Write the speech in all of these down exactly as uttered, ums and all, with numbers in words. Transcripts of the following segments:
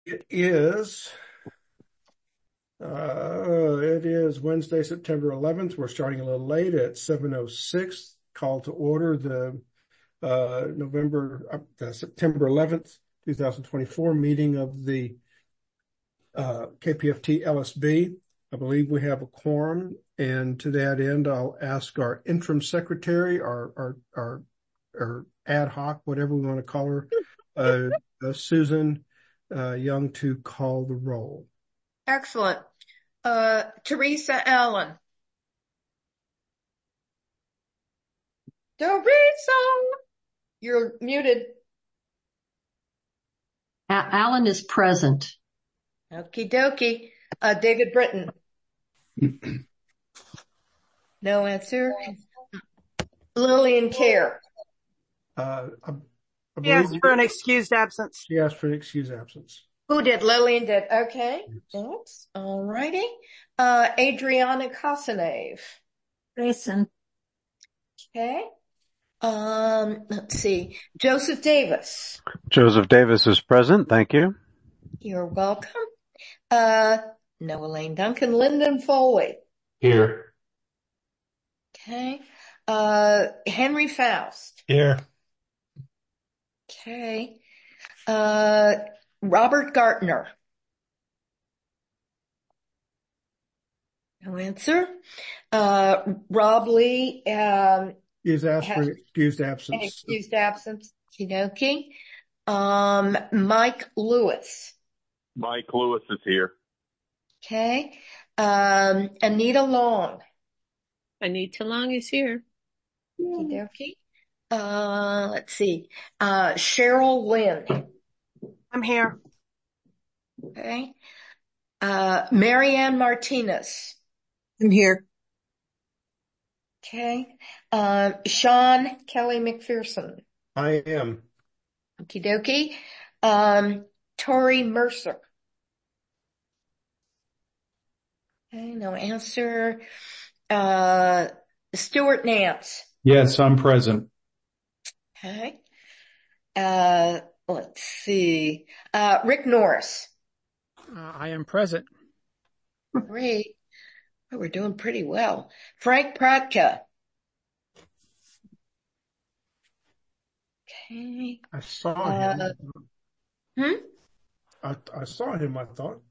It is, uh, it is Wednesday, September eleventh. We're starting a little late at seven oh six. Call to order the uh, November, uh, September eleventh, twenty twenty-four meeting of the uh, K P F T L S B. I believe we have a quorum, and to that end, I'll ask our interim secretary, our our our, our ad hoc, whatever we want to call her, uh, uh, Susan uh, Young, to call the roll. Excellent. Uh, Teresa Allen. Teresa, you're muted. A- Allen is present. Okie dokie. Uh, David Britton. No answer. Lillian Kerr. Uh, I, I She believe asked for an excused absence. she asked for an excused absence. Who did? Lillian did. Okay. Thanks. All righty. Uh, Adriana Kosanave. Present. Okay. Um, let's see. Joseph Davis. Joseph Davis is present. Thank you. You're welcome. Uh, Noah Lane Duncan. Lyndon Foley. Here. Okay. Uh, Henry Faust. Here. Okay. Uh, Robert Gartner. No answer. Uh, Rob Lee, um, He's asked for has an excused an absence. excused absence. Okey-dokey. Um, Mike Lewis. Mike Lewis is here. Okay. Um, Anita Long. Anita Long is here. Okey-dokey. Uh, let's see. Uh, Cheryl Lynn. I'm here. Okay. Uh, Marianne Martinez. I'm here. Okay. Uh, Sean Kelly McPherson. I am. Okie dokie. Um, Tori Mercer. Okay, no answer. Uh, Stuart Nance. Yes, I'm present. Okay. Uh, let's see. Uh, Rick Norris. Uh, I am present. Great. Oh, we're doing pretty well. Frank Pratka. Okay. I saw Uh, him. hmm? I, I saw him, I thought.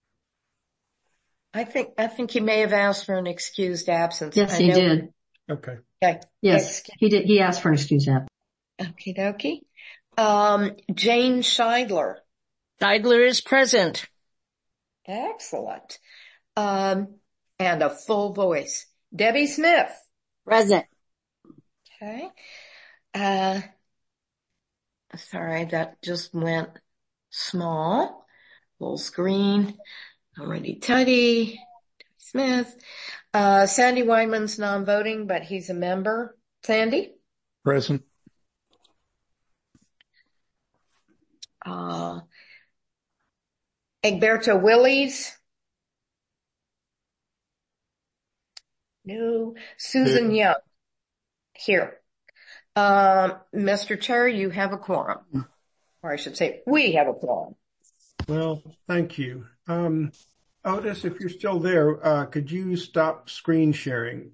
I think, I think he may have asked for an excused absence. Yes, I he know- did. Okay. Okay. Yes, he did. He asked for an excuse absence. Okie dokie. Um, Jane Scheidler. Seidler is present. Excellent. Um, and a full voice. Debbie Smith. Present. Okay. Uh, sorry, that just went small. Full screen. Already Tuddy. Debbie Smith. Uh, Sandy Wyman's non-voting, but he's a member. Sandy? Present. Uh, Egberto Willies. No. Susan Young. Here. Um, Mister Chair, you have a quorum. Or I should say, we have a quorum. Well, thank you. Um, Otis, if you're still there, uh, could you stop screen sharing?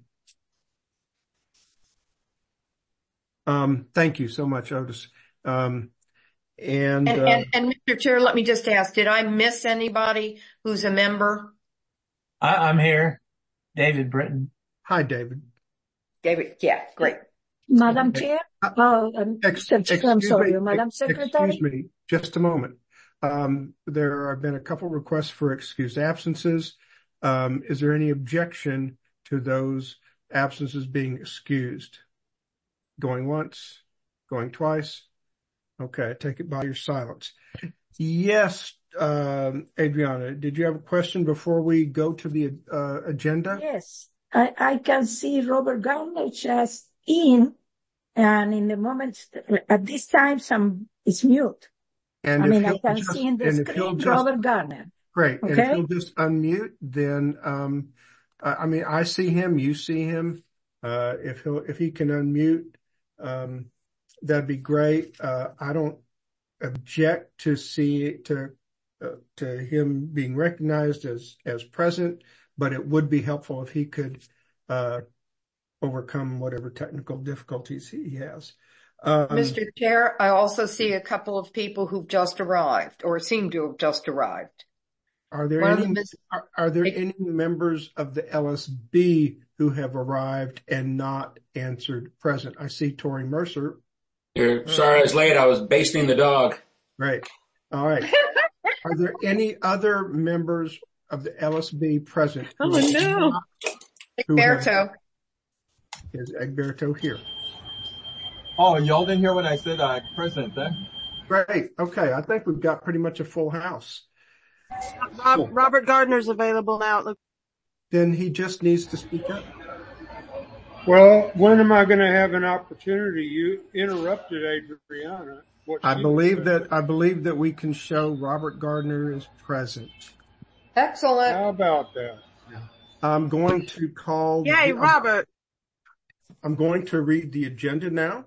Um, thank you so much, Otis. Um, and, And, uh, and, and Mister Chair, let me just ask, did I miss anybody who's a member? I, I'm here. David Britton. hi, David. David, yeah, great. Madam Chair? Oh, um, Ex- I'm excuse sorry, me, Madam ex- Secretary? Excuse me, just a moment. Um, there have been a couple requests for excused absences. Um, is there any objection to those absences being excused? Going once, going twice? Okay, I take it by your silence. Yes, um, Adriana, did you have a question before we go to the uh, agenda? Yes. I, I can see Robert Garner just in, and in the moment, at this time, some it's mute. And I if mean, I he'll can just- see in the and if he'll screen just- Robert Garner. Great. And if Okay. he'll just unmute, then, um, I, I mean, I see him, you see him. Uh, if he'll, if he can unmute, um, that'd be great. Uh, I don't object to see, to uh, to him being recognized as, as present, but it would be helpful if he could, uh, overcome whatever technical difficulties he has. Um, Mister Chair, I also see a couple of people who've just arrived or seem to have just arrived. Are there One of any, them is- are, are there any members of the L S B who have arrived and not answered present? I see Tori Mercer. Here, sorry I was late. I was basting the dog. Right. All right. Are there any other members of the L S B present? Oh, no. Egberto. Is Egberto here? Oh, y'all didn't hear what I said, uh, President, then? Great. Okay. I think we've got pretty much a full house. Rob, Cool. Robert Gardner's available now. Look, Then he just needs to speak up. Well, when am I going to have an opportunity? You interrupted Adriana. What I she believe said. that, I believe that we can show Robert Gardner is present. Excellent. How about that? I'm going to call. yay, the- Robert. I'm going to read the agenda now.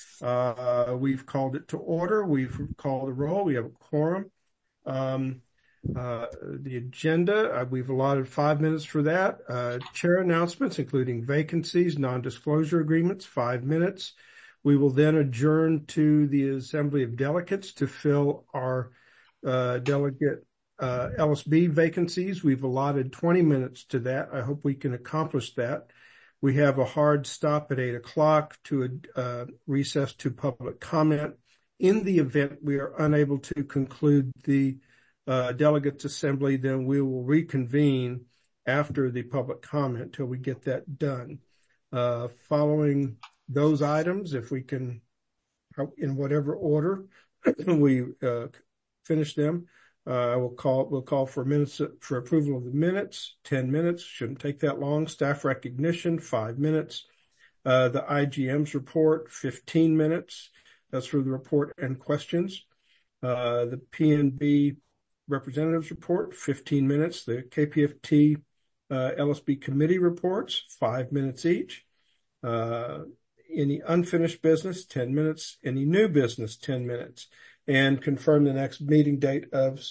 Uh, we've called it to order. We've called the roll. We have a quorum. Um, uh, the agenda, uh, we've allotted five minutes for that. Uh, chair announcements, including vacancies, non-disclosure agreements, five minutes. We will then adjourn to the Assembly of Delegates to fill our, uh, delegate, uh, L S B vacancies. We've allotted twenty minutes to that. I hope we can accomplish that. We have a hard stop at eight o'clock to uh, recess to public comment. In the event we are unable to conclude the uh, delegates assembly, then we will reconvene after the public comment till we get that done. Uh, following those items, if we can, in whatever order we uh, finish them, Uh, we'll call, we'll call for minutes, for approval of the minutes, ten minutes, shouldn't take that long. Staff recognition, five minutes. Uh, the I G M's report, fifteen minutes. That's for the report and questions. Uh, the P N B representatives report, fifteen minutes. The K P F T, uh, L S B committee reports, five minutes each. Uh, any unfinished business, ten minutes. Any new business, ten minutes. And confirm the next meeting date of,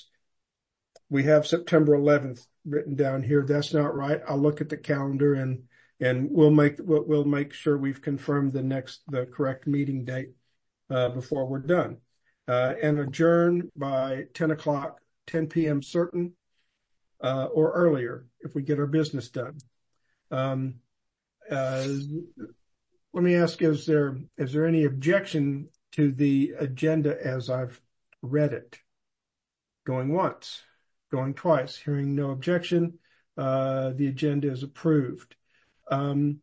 we have September eleventh written down here. That's not right. I'll look at the calendar and, and we'll make, we'll, we'll make sure we've confirmed the next, the correct meeting date, uh, before we're done. Uh, and adjourn by ten o'clock, ten p.m. certain, uh, or earlier if we get our business done. Um, uh, let me ask, is there, is there any objection to the agenda as I've read it? Going once, going twice, hearing no objection, uh, the agenda is approved. Um,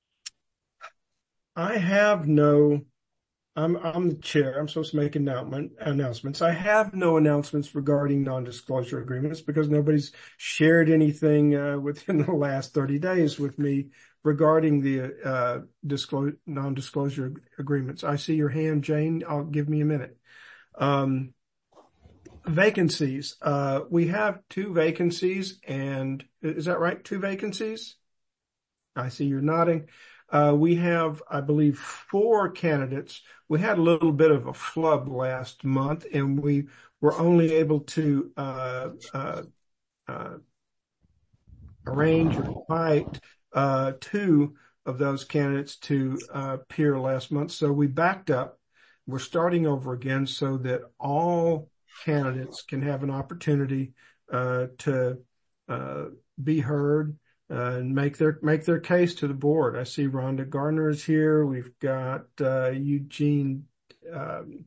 I have no, I'm, I'm the chair. I'm supposed to make announcement, announcements. I have no announcements regarding non-disclosure agreements because nobody's shared anything, uh, within the last thirty days with me regarding the, uh, disclosure, non-disclosure agreements. I see your hand, Jane. I'll give me a minute. Um, vacancies. Uh, we have two vacancies and is that right? Two vacancies? I see you're nodding. Uh, we have, I believe, four candidates. We had a little bit of a flub last month and we were only able to, uh, uh, uh, arrange or invite uh, two of those candidates to uh, appear last month. So we backed up. We're starting over again so that all candidates can have an opportunity uh, to uh, be heard uh, and make their make their case to the board. I see Rhonda Gardner is here. We've got uh, Eugene. Um,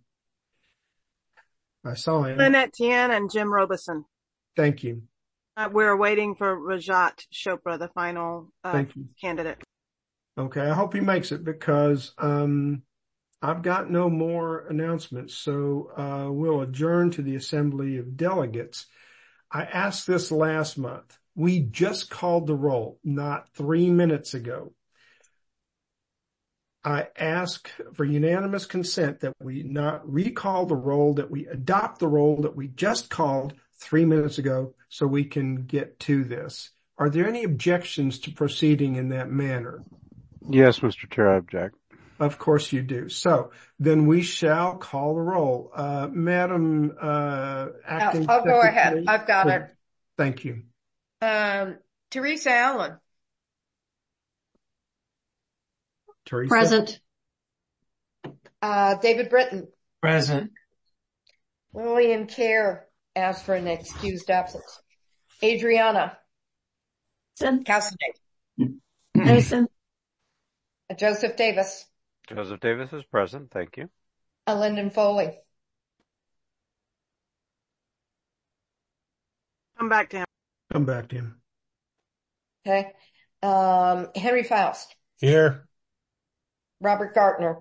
I saw him. Lynette Tien and Jim Robeson. Thank you. Uh, we're waiting for Rajat Chopra, the final uh, Thank you. candidate. Okay, I hope he makes it because um, I've got no more announcements. So uh, we'll adjourn to the Assembly of Delegates. I asked this last month. We just called the roll, not three minutes ago. I ask for unanimous consent that we not recall the roll, that we adopt the roll that we just called three minutes ago so we can get to this. Are there any objections to proceeding in that manner? Yes, Mister Chair, I object. Of course you do. So then we shall call the roll. Uh, Madam uh, Acting I'll, I'll go ahead. Secretary, I've got please. it. Thank you. Um, Teresa Allen. Teresa. Present. Uh, David Britton. Present. Lillian Kerr asked for an excused absence. Adriana. Present. Cassidy. Present. Joseph Davis. Joseph Davis is present. Thank you. Uh, Lyndon Foley. Come back to him. Come back to him. Okay. Um, Henry Faust. Here. Robert Gartner.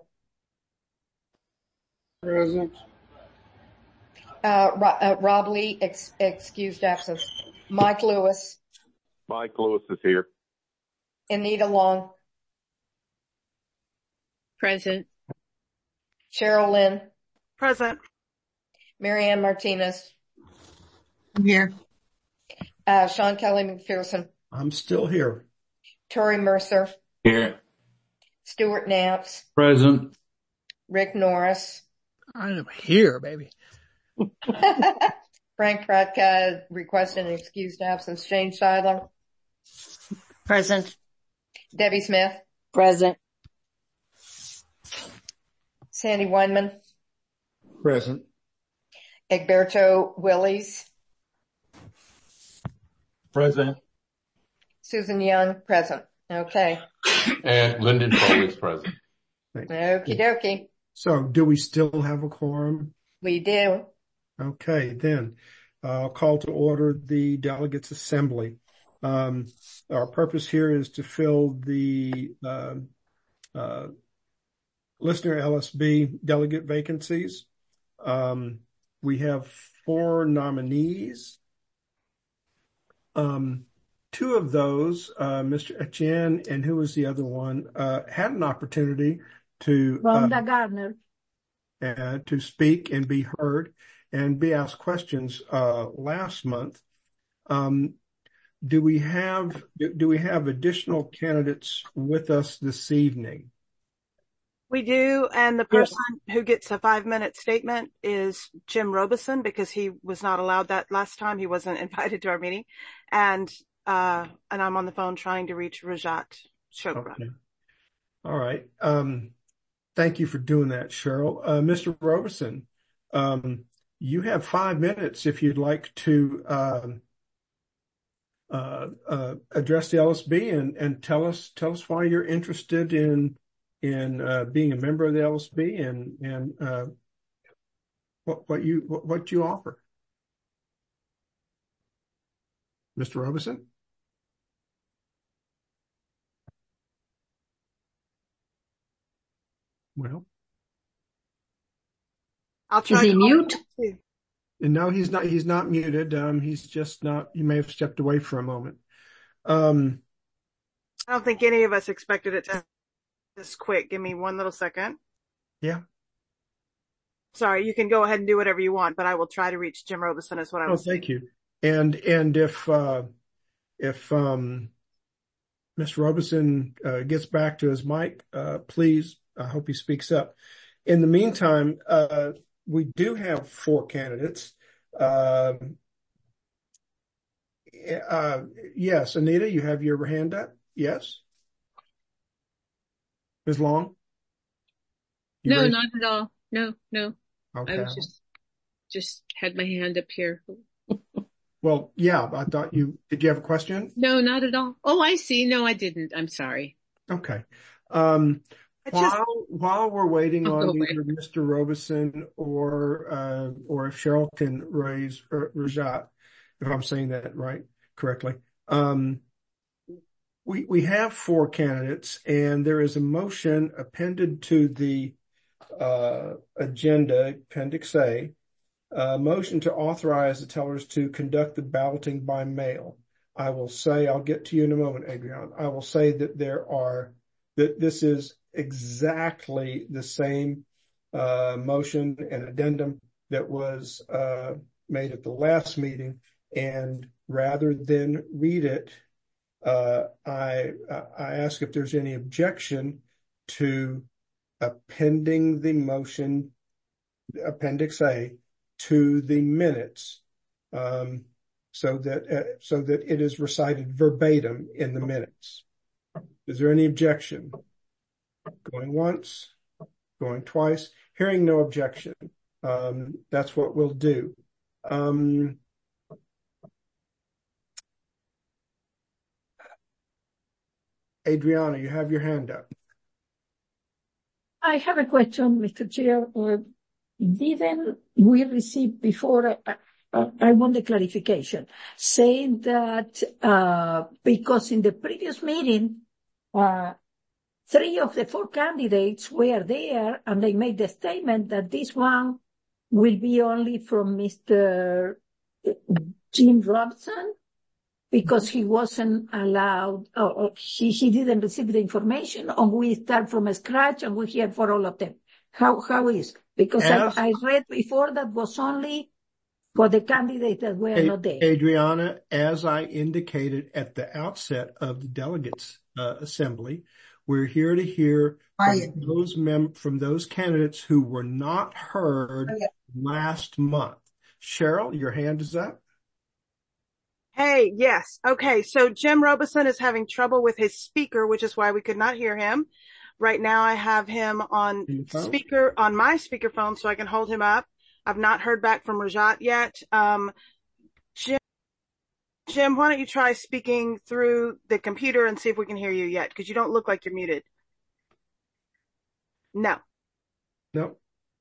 Present. Uh, Ro- uh, Rob Lee, ex- excused absence. Mike Lewis. Mike Lewis is here. Anita Long. Present. Cheryl Lynn. Present. Marianne Martinez. I'm here. Uh, Sean Kelly McPherson. I'm still here. Tori Mercer. Here. Stuart Knaps. Present. Rick Norris. I am here, baby. Frank Pratka requested an excused absence. Jane Scheidler. Present. Debbie Smith. Present. Sandy Weinman. Present. Egberto Willies. Present. Susan Young. Present. Okay. And Lyndon Foley is present. Okie dokie. So do we still have a quorum? We do. Okay, then I'll call to order the Delegates Assembly. Um, our purpose here is to fill the uh, uh, listener L S B delegate vacancies. Um, we have four nominees. Um, two of those, uh, Mister Etienne and who was the other one, uh, had an opportunity to Rhonda uh, Gardner. uh, to speak and be heard and be asked questions uh, last month. Um, do we have do, do we have additional candidates with us this evening? We do, and the person who gets a five-minute statement is Jim Robeson, because he was not allowed that last time. He wasn't invited to our meeting. And uh and I'm on the phone trying to reach Rajat Chopra. Okay. All right. Um, thank you for doing that, Cheryl. Uh, Mister Robeson, um, you have five minutes if you'd like to um, uh, uh, address the L S B and, and tell us tell us why you're interested in in uh, being a member of the L S B and and uh, what what you what, what you offer. Mister Robeson? Well, I'll try. Is he to- mute? and no, he's not. He's not muted. Um, he's just not. He may have stepped away for a moment. Um, I don't think any of us expected it to this quick. Give me one little second. yeah. Sorry, you can go ahead and do whatever you want, but I will try to reach Jim Robeson is what I Oh, was thank you. And and if uh, if um, Mister Robeson uh, gets back to his mic, uh, please. I hope he speaks up. In the meantime, uh, we do have four candidates. Uh, uh, yes, Anita, you have your hand up. Yes, Miz Long. You No, ready? not at all. No, no. Okay. I was just, just had my hand up here. Well, yeah, I thought you, did you have a question? No, not at all. Oh, I see. No, I didn't. I'm sorry. Okay. Um, I just, while, while we're waiting I'll on go either Mister Robeson or, uh, or if Cheryl can raise uh, Rajat, if I'm saying that right, correctly. Um, we, we have four candidates and there is a motion appended to the, uh, agenda, Appendix A, a motion to authorize the tellers to conduct the balloting by mail. I will say, I'll get to you in a moment, Adrian. I will say that there are, that this is exactly the same uh, motion and addendum that was uh, made at the last meeting. And rather than read it, uh, I I ask if there's any objection to appending the motion, Appendix A, to the minutes, um, so that uh, so that it is recited verbatim in the minutes. Is there any objection? Going once, going twice, hearing no objection. Um, that's what we'll do. Um, Adriana, you have your hand up. I have a question, Mister Chair. Uh, didn't we receive before, uh, uh, I want the clarification, saying that uh, because in the previous meeting, uh, three of the four candidates were there and they made the statement that this one will be only from Mister Jim Robson because he wasn't allowed, or, or he, he didn't receive the information, or we start from scratch and we hear for all of them. How, how is? Because As, I, I read before that was only for the candidates that were A- not there. Adriana, as I indicated at the outset of the delegates uh, assembly, we're here to hear from those mem- from those candidates who were not heard last month. Cheryl, your hand is up. Hey, yes. Okay. So Jim Robison is having trouble with his speaker, which is why we could not hear him. Right now I have him on speaker, on my speakerphone, so I can hold him up. I've not heard back from Rajat yet. Um, Jim, Jim, why don't you try speaking through the computer and see if we can hear you yet? Because you don't look like you're muted. No. No.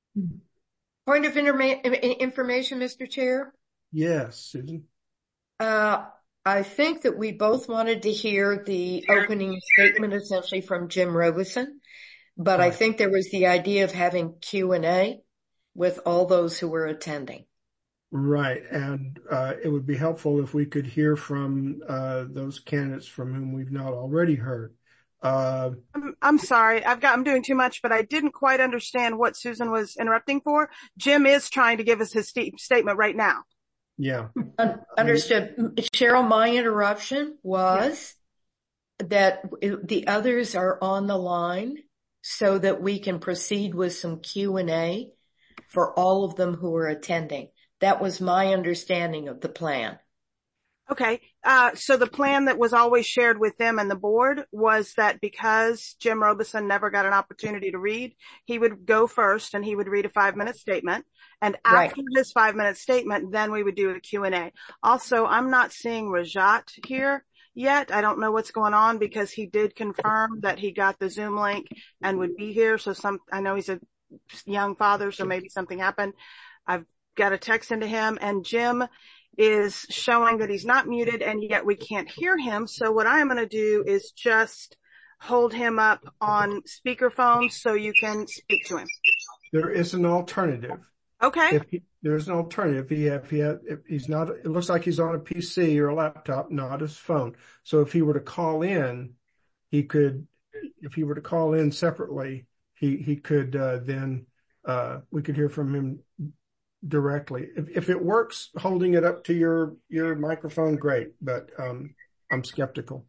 Point of informa- information, Mister Chair? Yes, Susan. Uh, I think that we both wanted to hear the opening statement essentially from Jim Robison, but right. I think there was the idea of having Q and A with all those who were attending. Right. And uh, it would be helpful if we could hear from uh, those candidates from whom we've not already heard. Uh, I'm, I'm sorry. I've got, I'm doing too much, but I didn't quite understand what Susan was interrupting for. Jim is trying to give us his st- statement right now. Yeah. Understood. Cheryl, my interruption was yeah. that the others are on the line so that we can proceed with some Q and A for all of them who are attending. That was my understanding of the plan. Okay. Uh, so the plan that was always shared with them and the board was that because Jim Robison never got an opportunity to read, he would go first and he would read a five minute statement. And after right. his five minute statement, then we would do a Q and A. Also, I'm not seeing Rajat here yet. I don't know what's going on because he did confirm that he got the Zoom link and would be here. So some, I know he's a young father, so maybe something happened. I've got a text into him, and Jim is showing that he's not muted and yet we can't hear him. So what I'm going to do is just hold him up on speakerphone so you can speak to him. There is an alternative. Okay. If he, there's an alternative. If he, if he had, if he's not, it looks like he's on a P C or a laptop, not his phone. So if he were to call in, he could, if he were to call in separately, he, he could, uh, then, uh, we could hear from him directly. If, if it works, holding it up to your, your microphone, great. But, um, I'm skeptical.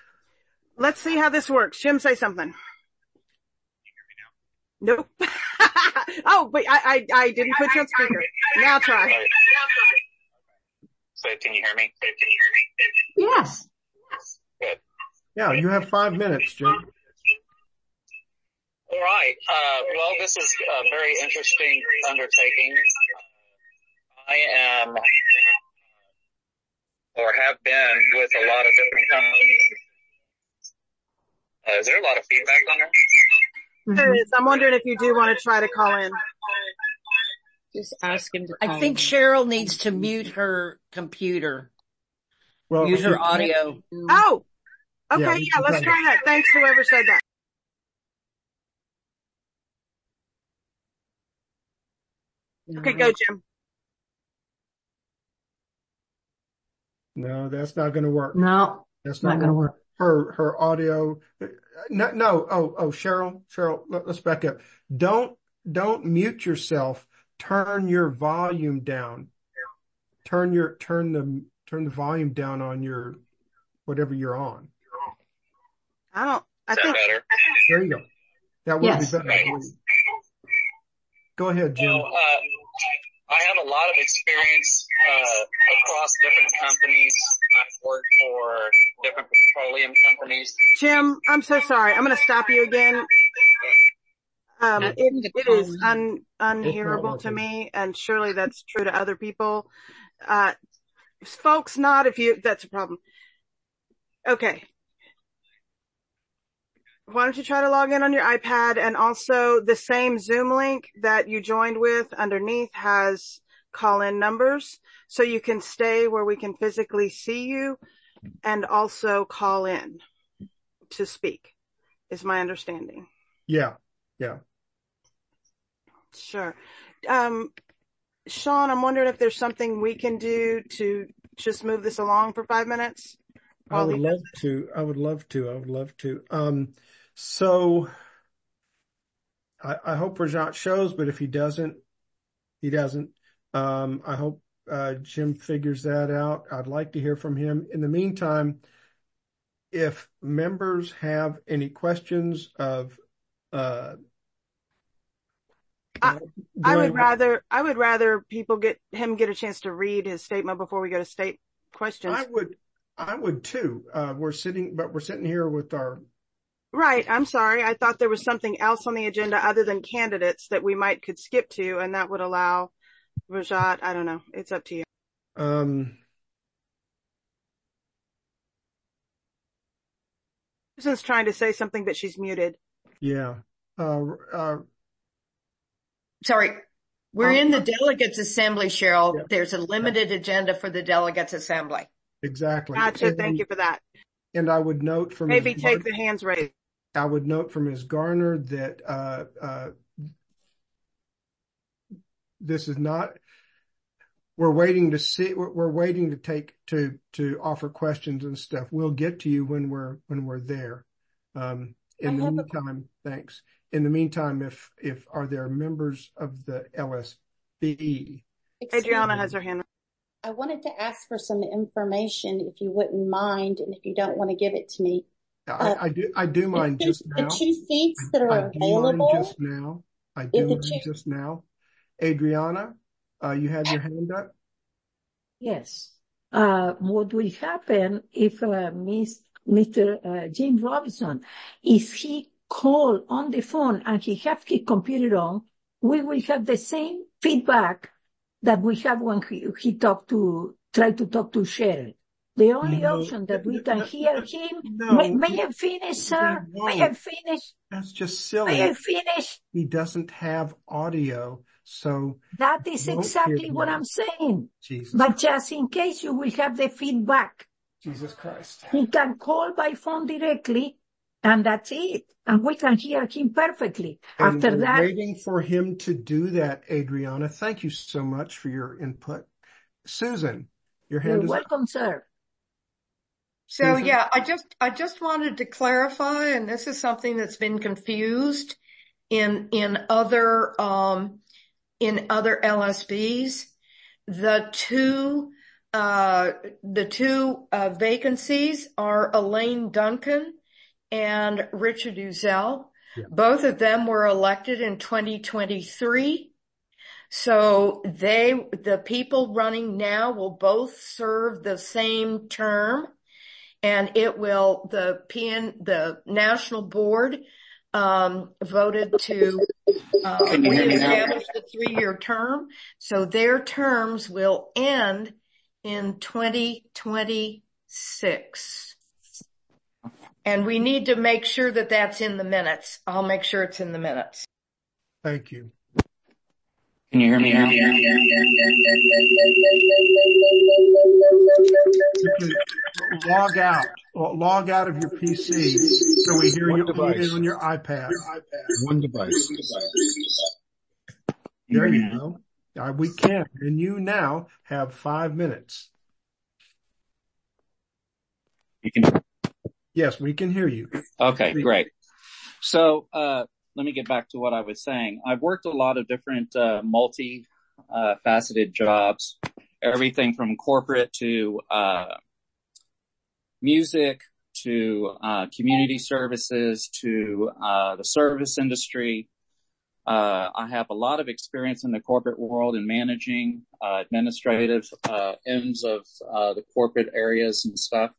Let's see how this works. Jim, say something. Nope. Oh, but I, I, I didn't put you on speaker. Now try. So can you hear me? Yes. Good. Yeah, you have five minutes, Jim. All right. Uh, well, this is a very interesting undertaking. I am, or have been, with a lot of different companies. Uh, is there a lot of feedback on there? There is. I'm wondering if you do want to try to call in. Just ask him to call I think in. Cheryl needs to mute her computer. Well, mute her audio. Oh, okay. Yeah, Yeah, let's try that. Thanks, whoever said that. Okay, go, Jim. No, that's not going to work. No, that's not, not going to work. Her, her audio. No, no. Oh, oh, Cheryl, Cheryl, let, let's back up. Don't, don't mute yourself. Turn your volume down. Turn your, turn the, turn the volume down on your, whatever you're on. I don't, I Is that think. better? There you go. That would Yes. be better. I believe. Go ahead, Jim. Well, uh, I have a lot of experience uh, across different companies. I've worked for different petroleum companies. Jim, I'm so sorry. I'm going to stop you again. Um, it, it is un, unhearable to me, and surely that's true to other people. Uh, folks, not if you, that's a problem. Okay. Why don't you try to log in on your iPad, and also the same Zoom link that you joined with underneath has call-in numbers, so you can stay where we can physically see you and also call in to speak, is my understanding. Yeah. Yeah. Sure. Um, Sean, I'm wondering if there's something we can do to just move this along for five minutes. I would love to. I would love to. I would love to. Um, so I, I hope Rajat shows, but if he doesn't, he doesn't. Um, I hope uh, Jim figures that out. I'd like to hear from him. In the meantime, if members have any questions of, uh, I, I would rather, I would rather people get him get a chance to read his statement before we go to state questions. I would, I would too. Uh, we're sitting, but we're sitting here with our. Right. I'm sorry. I thought there was something else on the agenda other than candidates that we might could skip to, and that would allow Rajat. I don't know. It's up to you. Um, Susan's trying to say something, but she's muted. Yeah. Uh, uh, Sorry. We're um, in the Delegates Assembly, Cheryl. Yeah. There's a limited yeah. agenda for the Delegates Assembly. Exactly. Gotcha. And, Thank you for that. And I would note from maybe take Garner, the hands raised. I would note from Miz Garner that uh, uh, this is not. We're waiting to see. We're, we're waiting to take to to offer questions and stuff. We'll get to you when we're when we're there. Um, in I the meantime, a... thanks. In the meantime, if if are there members of the L S B? Adriana has her hand. I wanted to ask for some information, if you wouldn't mind, and if you don't want to give it to me. I, uh, I do. I do mind two, just now. The two seats that are I, I available. Do mind just now. I do mind two... just now. Adriana, uh, you had your hand up. Yes. Uh, what will happen if uh, Miss, Mister Uh, Jim Robinson, if he call on the phone and he have his computer on, we will have the same feedback that we have when he, he talked to, try to talk to Cheryl. The only no, option that we can no, hear him, no, may, may I finish, sir? May I finish? That's just silly. May I finish? He doesn't have audio, so. That is exactly what I'm saying. Jesus. But just in case you will have the feedback. Jesus Christ. He can call by phone directly, and that's it. And we can hear him perfectly. And After we're that. waiting for him to do that, Adriana. Thank you so much for your input. Susan, your hand You're is welcome, up. sir. So yeah, I just, I just wanted to clarify, and this is something that's been confused in, in other, um, in other L S Bs. The two, uh, the two, uh, vacancies are Elaine Duncan and Richard Uzel. Yeah. Both of them were elected in twenty twenty-three. So they, the people running now will both serve the same term, and it will, the P N, the national board, um, voted to, uh, reestablish the three-year term. So their terms will end in twenty twenty-six. And we need to make sure that that's in the minutes. I'll make sure it's in the minutes. Thank you. Can you hear me now? Log out. Log out of your P C so we hear One you device. on your iPad. One device. There you go. Uh, we can. And you now have five minutes. You can. Yes, we can hear you. Okay, great. So, uh, let me get back to what I was saying. I've worked a lot of different, uh, multi, uh, faceted jobs, everything from corporate to, uh, music to uh, community services, to uh, the service industry. Uh, I have a lot of experience in the corporate world in managing uh, administrative uh, ends of uh, the corporate areas and stuff.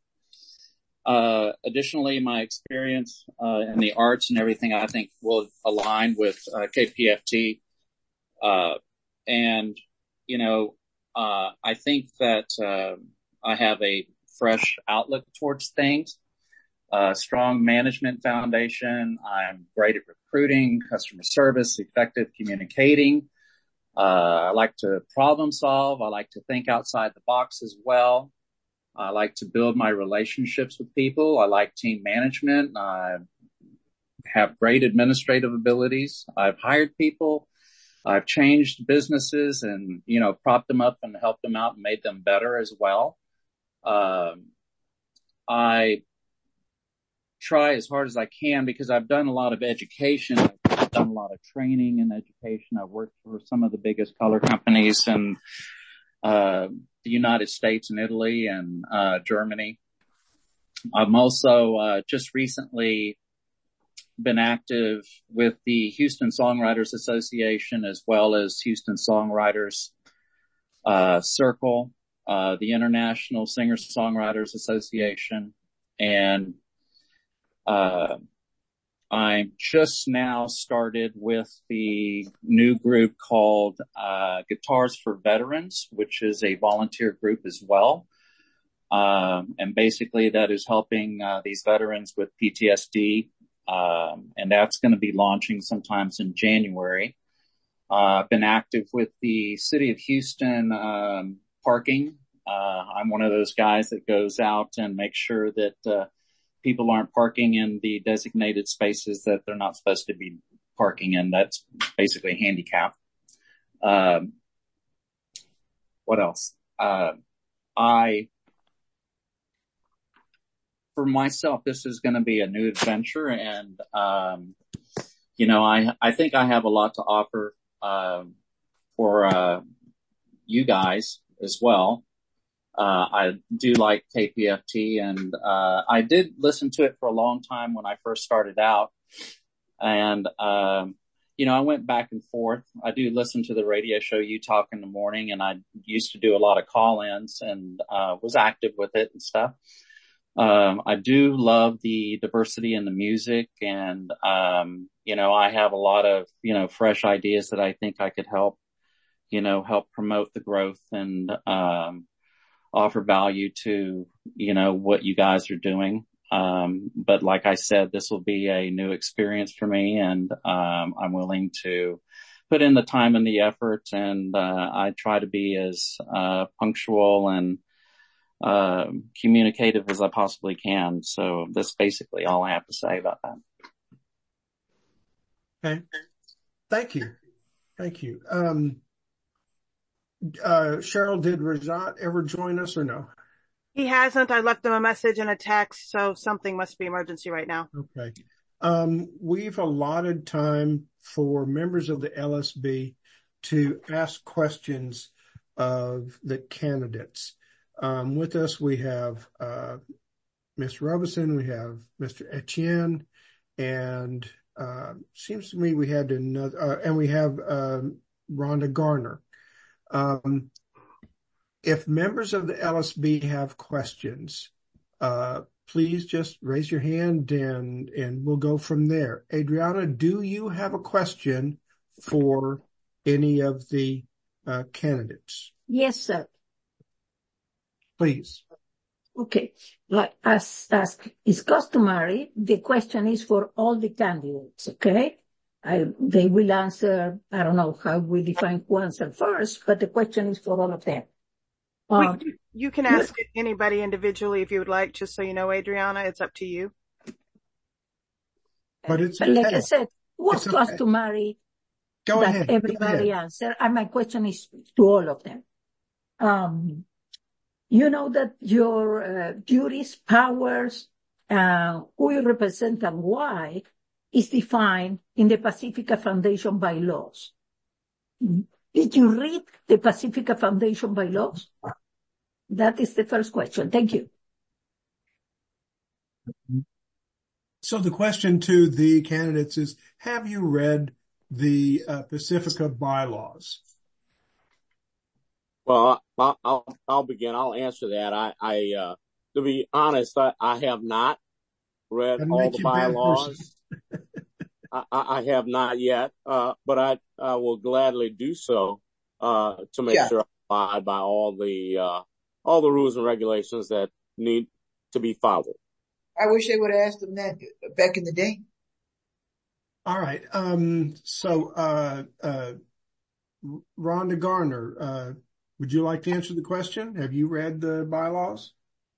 Uh, additionally, my experience uh, in the arts and everything, I think, will align with uh, K P F T. Uh, and, you know, uh, I think that uh, I have a fresh outlook towards things, uh, strong management foundation. I'm great at recruiting, customer service, effective communicating. Uh, I like to problem solve. I like to think outside the box as well. I like to build my relationships with people. I like team management. I have great administrative abilities. I've hired people. I've changed businesses and, you know, propped them up and helped them out and made them better as well. Um, I try as hard as I can because I've done a lot of education. I've done a lot of training in education. I've worked for some of the biggest color companies in, uh, the United States and Italy and, uh, Germany. I'm also, uh, just recently been active with the Houston Songwriters Association as well as Houston Songwriters, uh, Circle, uh, the International Singer-Songwriters Association. And, uh, I just now started with the new group called, uh, Guitars for Veterans, which is a volunteer group as well. Um, and basically that is helping, uh, these veterans with P T S D. Um, and that's going to be launching sometimes in January. Uh, I've been active with the city of Houston, um, parking. Uh, I'm one of those guys that goes out and makes sure that, uh, people aren't parking in the designated spaces that they're not supposed to be parking in. That's basically handicap. Um, what else? Uh, I, For myself, this is going to be a new adventure, and um, you know, I I think I have a lot to offer uh, for uh, you guys as well. Uh, I do like K P F T, and uh, I did listen to it for a long time when I first started out, and um, you know, I went back and forth. I do listen to the radio show You Talk in the morning, and I used to do a lot of call-ins and uh, was active with it and stuff. Um, I do love the diversity in the music, and, um, you know, I have a lot of, you know, fresh ideas that I think I could help, you know, help promote the growth and, um, offer value to, you know, what you guys are doing. Um, but like I said, this will be a new experience for me, and, um, I'm willing to put in the time and the effort, and, uh, I try to be as, uh, punctual and, uh, communicative as I possibly can. So that's basically all I have to say about that. Okay. Thank you. Thank you. Um, uh, Cheryl, did Rajat ever join us or no? He hasn't. I left him a message and a text, so something must be emergency right now. Okay. Um, we've allotted time for members of the L S B to ask questions of the candidates. Um, with us, we have, uh, Miz Robeson, we have Mister Etienne, and, uh, seems to me we had another, uh, and we have, um, Rhonda Garner. Um, if members of the L S B have questions, uh, please just raise your hand and, and we'll go from there. Adriana, do you have a question for any of the, uh, candidates? Yes, sir. Please. Okay. Like as, as is customary, the question is for all the candidates. Okay. I, they will answer. I don't know how we define who answer first, but the question is for all of them. Um, we, you can ask what, anybody individually if you would like, just so you know, Adriana, it's up to you. But it's but okay. Like I said, what's okay. customary Go that ahead. everybody Go ahead. answer. And my question is to all of them. Um, You know that your uh, duties, powers, uh, who you represent and why is defined in the Pacifica Foundation bylaws. Did you read the Pacifica Foundation bylaws? That is the first question. Thank you. So the question to the candidates is, have you read the uh, Pacifica bylaws? Well, I'll, I'll, I'll begin. I'll answer that. I, I, uh, to be honest, I, I have not read That'd all make the you a bad bylaws. I, I have not yet, uh, but I, I will gladly do so, uh, to make Yeah. sure I abide by all the, uh, all the rules and regulations that need to be followed. I wish they would have asked them that back in the day. All right. Um, so, uh, uh, Rhonda Garner, uh, would you like to answer the question? Have you read the bylaws?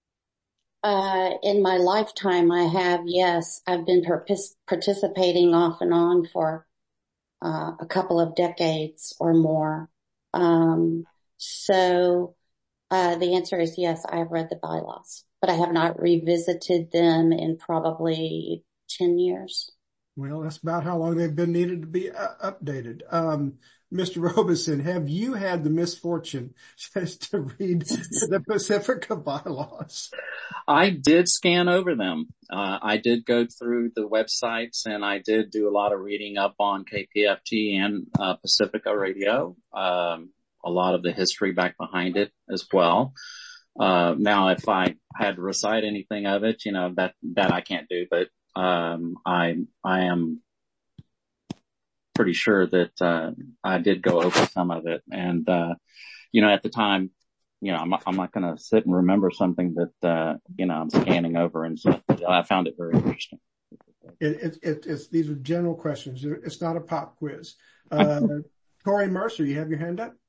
Uh, in my lifetime, I have, yes. I've been partic- participating off and on for uh, a couple of decades or more. Um, so uh, the answer is yes, I have read the bylaws, but I have not revisited them in probably ten years. Well, that's about how long they've been needed to be uh, updated. Um, Mister Robeson, have you had the misfortune just to read the Pacifica bylaws? I did scan over them. Uh, I did go through the websites, and I did do a lot of reading up on K P F T and uh, Pacifica Radio, um, a lot of the history back behind it as well. Uh, now, if I had to recite anything of it, you know, that, that I can't do, but um, I, I am pretty sure that uh, I did go over some of it. And, uh, you know, at the time, you know, I'm not, I'm not going to sit and remember something that, uh, you know, I'm scanning over. And so I found it very interesting. It, it, it, it's, these are general questions. It's not a pop quiz. Uh, Corey Mercer, you have your hand up?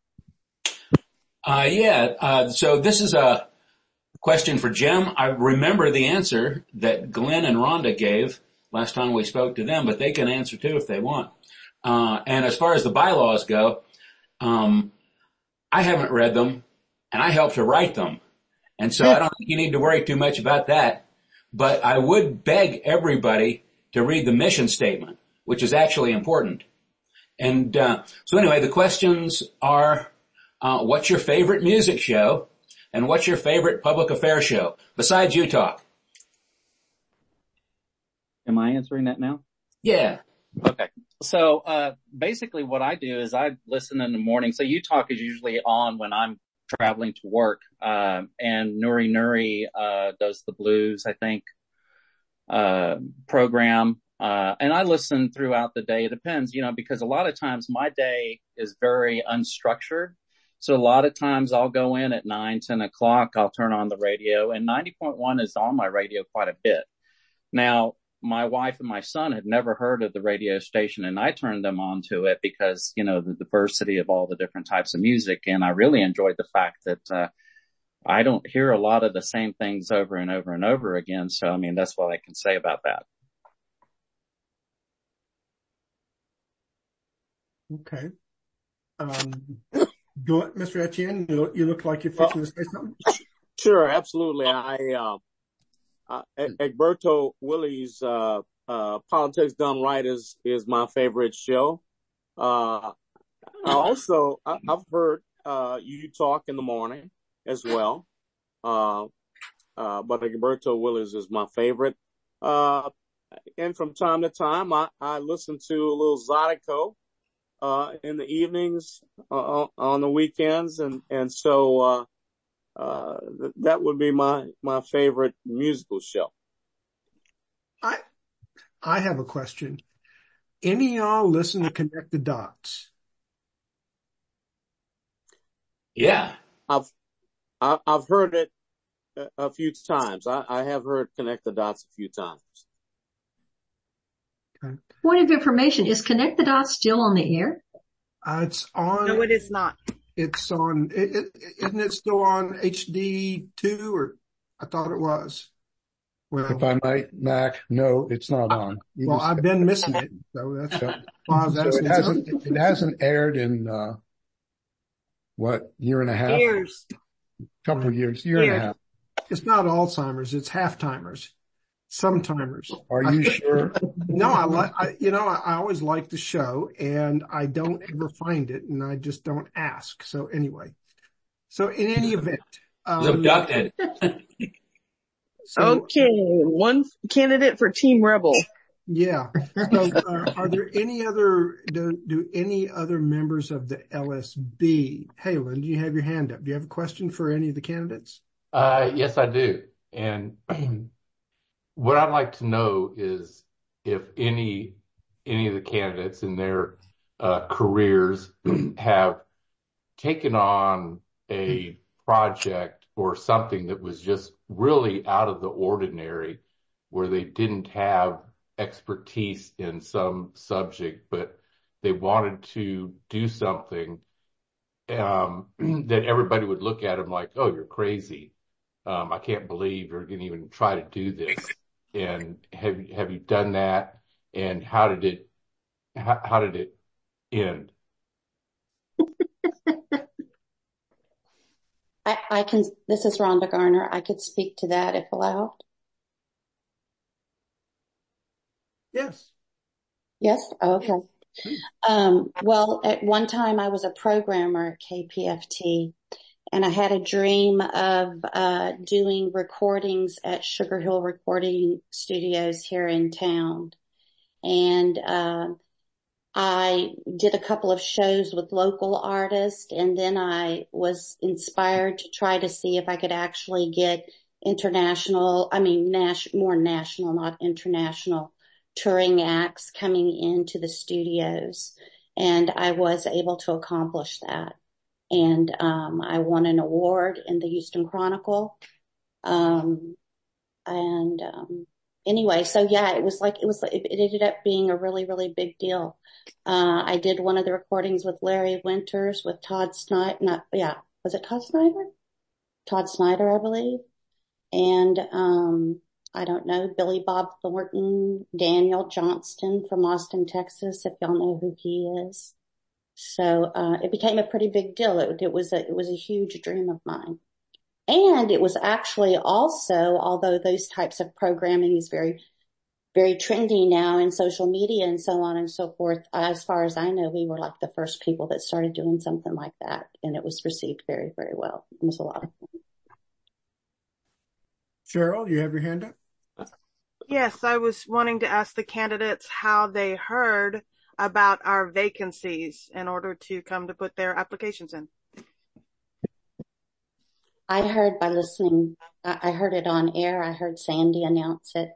Uh, yeah. Uh, so this is a question for Jim. I remember the answer that Glenn and Rhonda gave last time we spoke to them, but they can answer too if they want. Uh, and as far as the bylaws go, um, I haven't read them, and I helped to write them. And so I don't think you need to worry too much about that. But I would beg everybody to read the mission statement, which is actually important. And uh, so anyway, the questions are, uh, what's your favorite music show? And what's your favorite public affairs show? Besides you talk. Am I answering that now? Yeah. Okay. So, uh, basically what I do is I listen in the morning. So U Talk is usually on when I'm traveling to work. Uh, and Nuri Nuri, uh, does the blues, I think, uh, program. Uh, and I listen throughout the day. It depends, you know, because a lot of times my day is very unstructured. So a lot of times I'll go in at nine, ten o'clock. I'll turn on the radio, and ninety point one is on my radio quite a bit. Now, my wife and my son had never heard of the radio station, and I turned them on to it because, you know, the diversity of all the different types of music. And I really enjoyed the fact that, uh, I don't hear a lot of the same things over and over and over again. So, I mean, that's what I can say about that. Okay. Um, go, Mister Etienne, you look, you look like you're fixing well, to say something. Sure, absolutely. I, uh, Uh, Egberto Willies, uh, uh, Politics Done Right is, is my favorite show. Uh, I also, I, I've heard, uh, you talk in the morning as well. Uh, uh, but Egberto Willies is my favorite. Uh, and from time to time, I, I listen to a little Zydeco, uh, in the evenings, uh, on the weekends. And, and so, uh, Uh, th- that would be my, my favorite musical show. I, I have a question. Any of y'all listen to Connect the Dots? Yeah. I've, I, I've heard it a, a few times. I, I have heard Connect the Dots a few times. Okay. Point of information, is Connect the Dots still on the air? Uh, it's on. No, it is not. It's on, it, it, isn't it still on H D two, or I thought it was? Well, if I might, Mac, no, it's not on. You well, I've been missing it. So that's, so, well, so it hasn't, it hasn't aired in, uh, what, year and a half? Years. Couple of years, year years. and a half. It's not Alzheimer's, it's half-timers. Sometimers. Are you sure? No, I like, I, you know, I, I always like the show, and I don't ever find it, and I just don't ask. So anyway, so in any event, um, abducted. So, okay, one candidate for Team Rebel. Yeah. So, uh, are there any other, do, do any other members of the L S B? Hey, Lynn, do you have your hand up? Do you have a question for any of the candidates? Uh, yes, I do. And what I'd like to know is if any, any of the candidates in their uh, careers have taken on a project or something that was just really out of the ordinary, where they didn't have expertise in some subject, but they wanted to do something um, that everybody would look at them like, oh, you're crazy. Um, I can't believe you're going to even try to do this. And have, have you done that? And how did it, how, how did it end? I, I can, this is Rhonda Garner. I could speak to that if allowed. Yes. Yes. Okay. Um, well, at one time I was a programmer at K P F T, and I had a dream of uh, doing recordings at Sugar Hill Recording Studios here in town. And uh, I did a couple of shows with local artists, and then I was inspired to try to see if I could actually get international, I mean, nas- more national, not international, touring acts coming into the studios. And I was able to accomplish that. And um, I won an award in the Houston Chronicle. Um, and um, anyway, so yeah, it was like, it was, it, it ended up being a really, really big deal. Uh, I did one of the recordings with Larry Winters, with Todd Snyder, not, yeah, was it Todd Snyder? Todd Snyder, I believe. And, um, I don't know, Billy Bob Thornton, Daniel Johnston from Austin, Texas, if y'all know who he is. So, uh, it became a pretty big deal. It, it was a, it was a huge dream of mine. And it was actually also, although those types of programming is very, very trendy now in social media and so on and so forth, as far as I know, we were like the first people that started doing something like that. And it was received very, very well. It was a lot of fun. Cheryl, you have your hand up? Yes, I was wanting to ask the candidates how they heard about our vacancies in order to come to put their applications in. I heard by listening. I heard it on air. I heard Sandy announce it.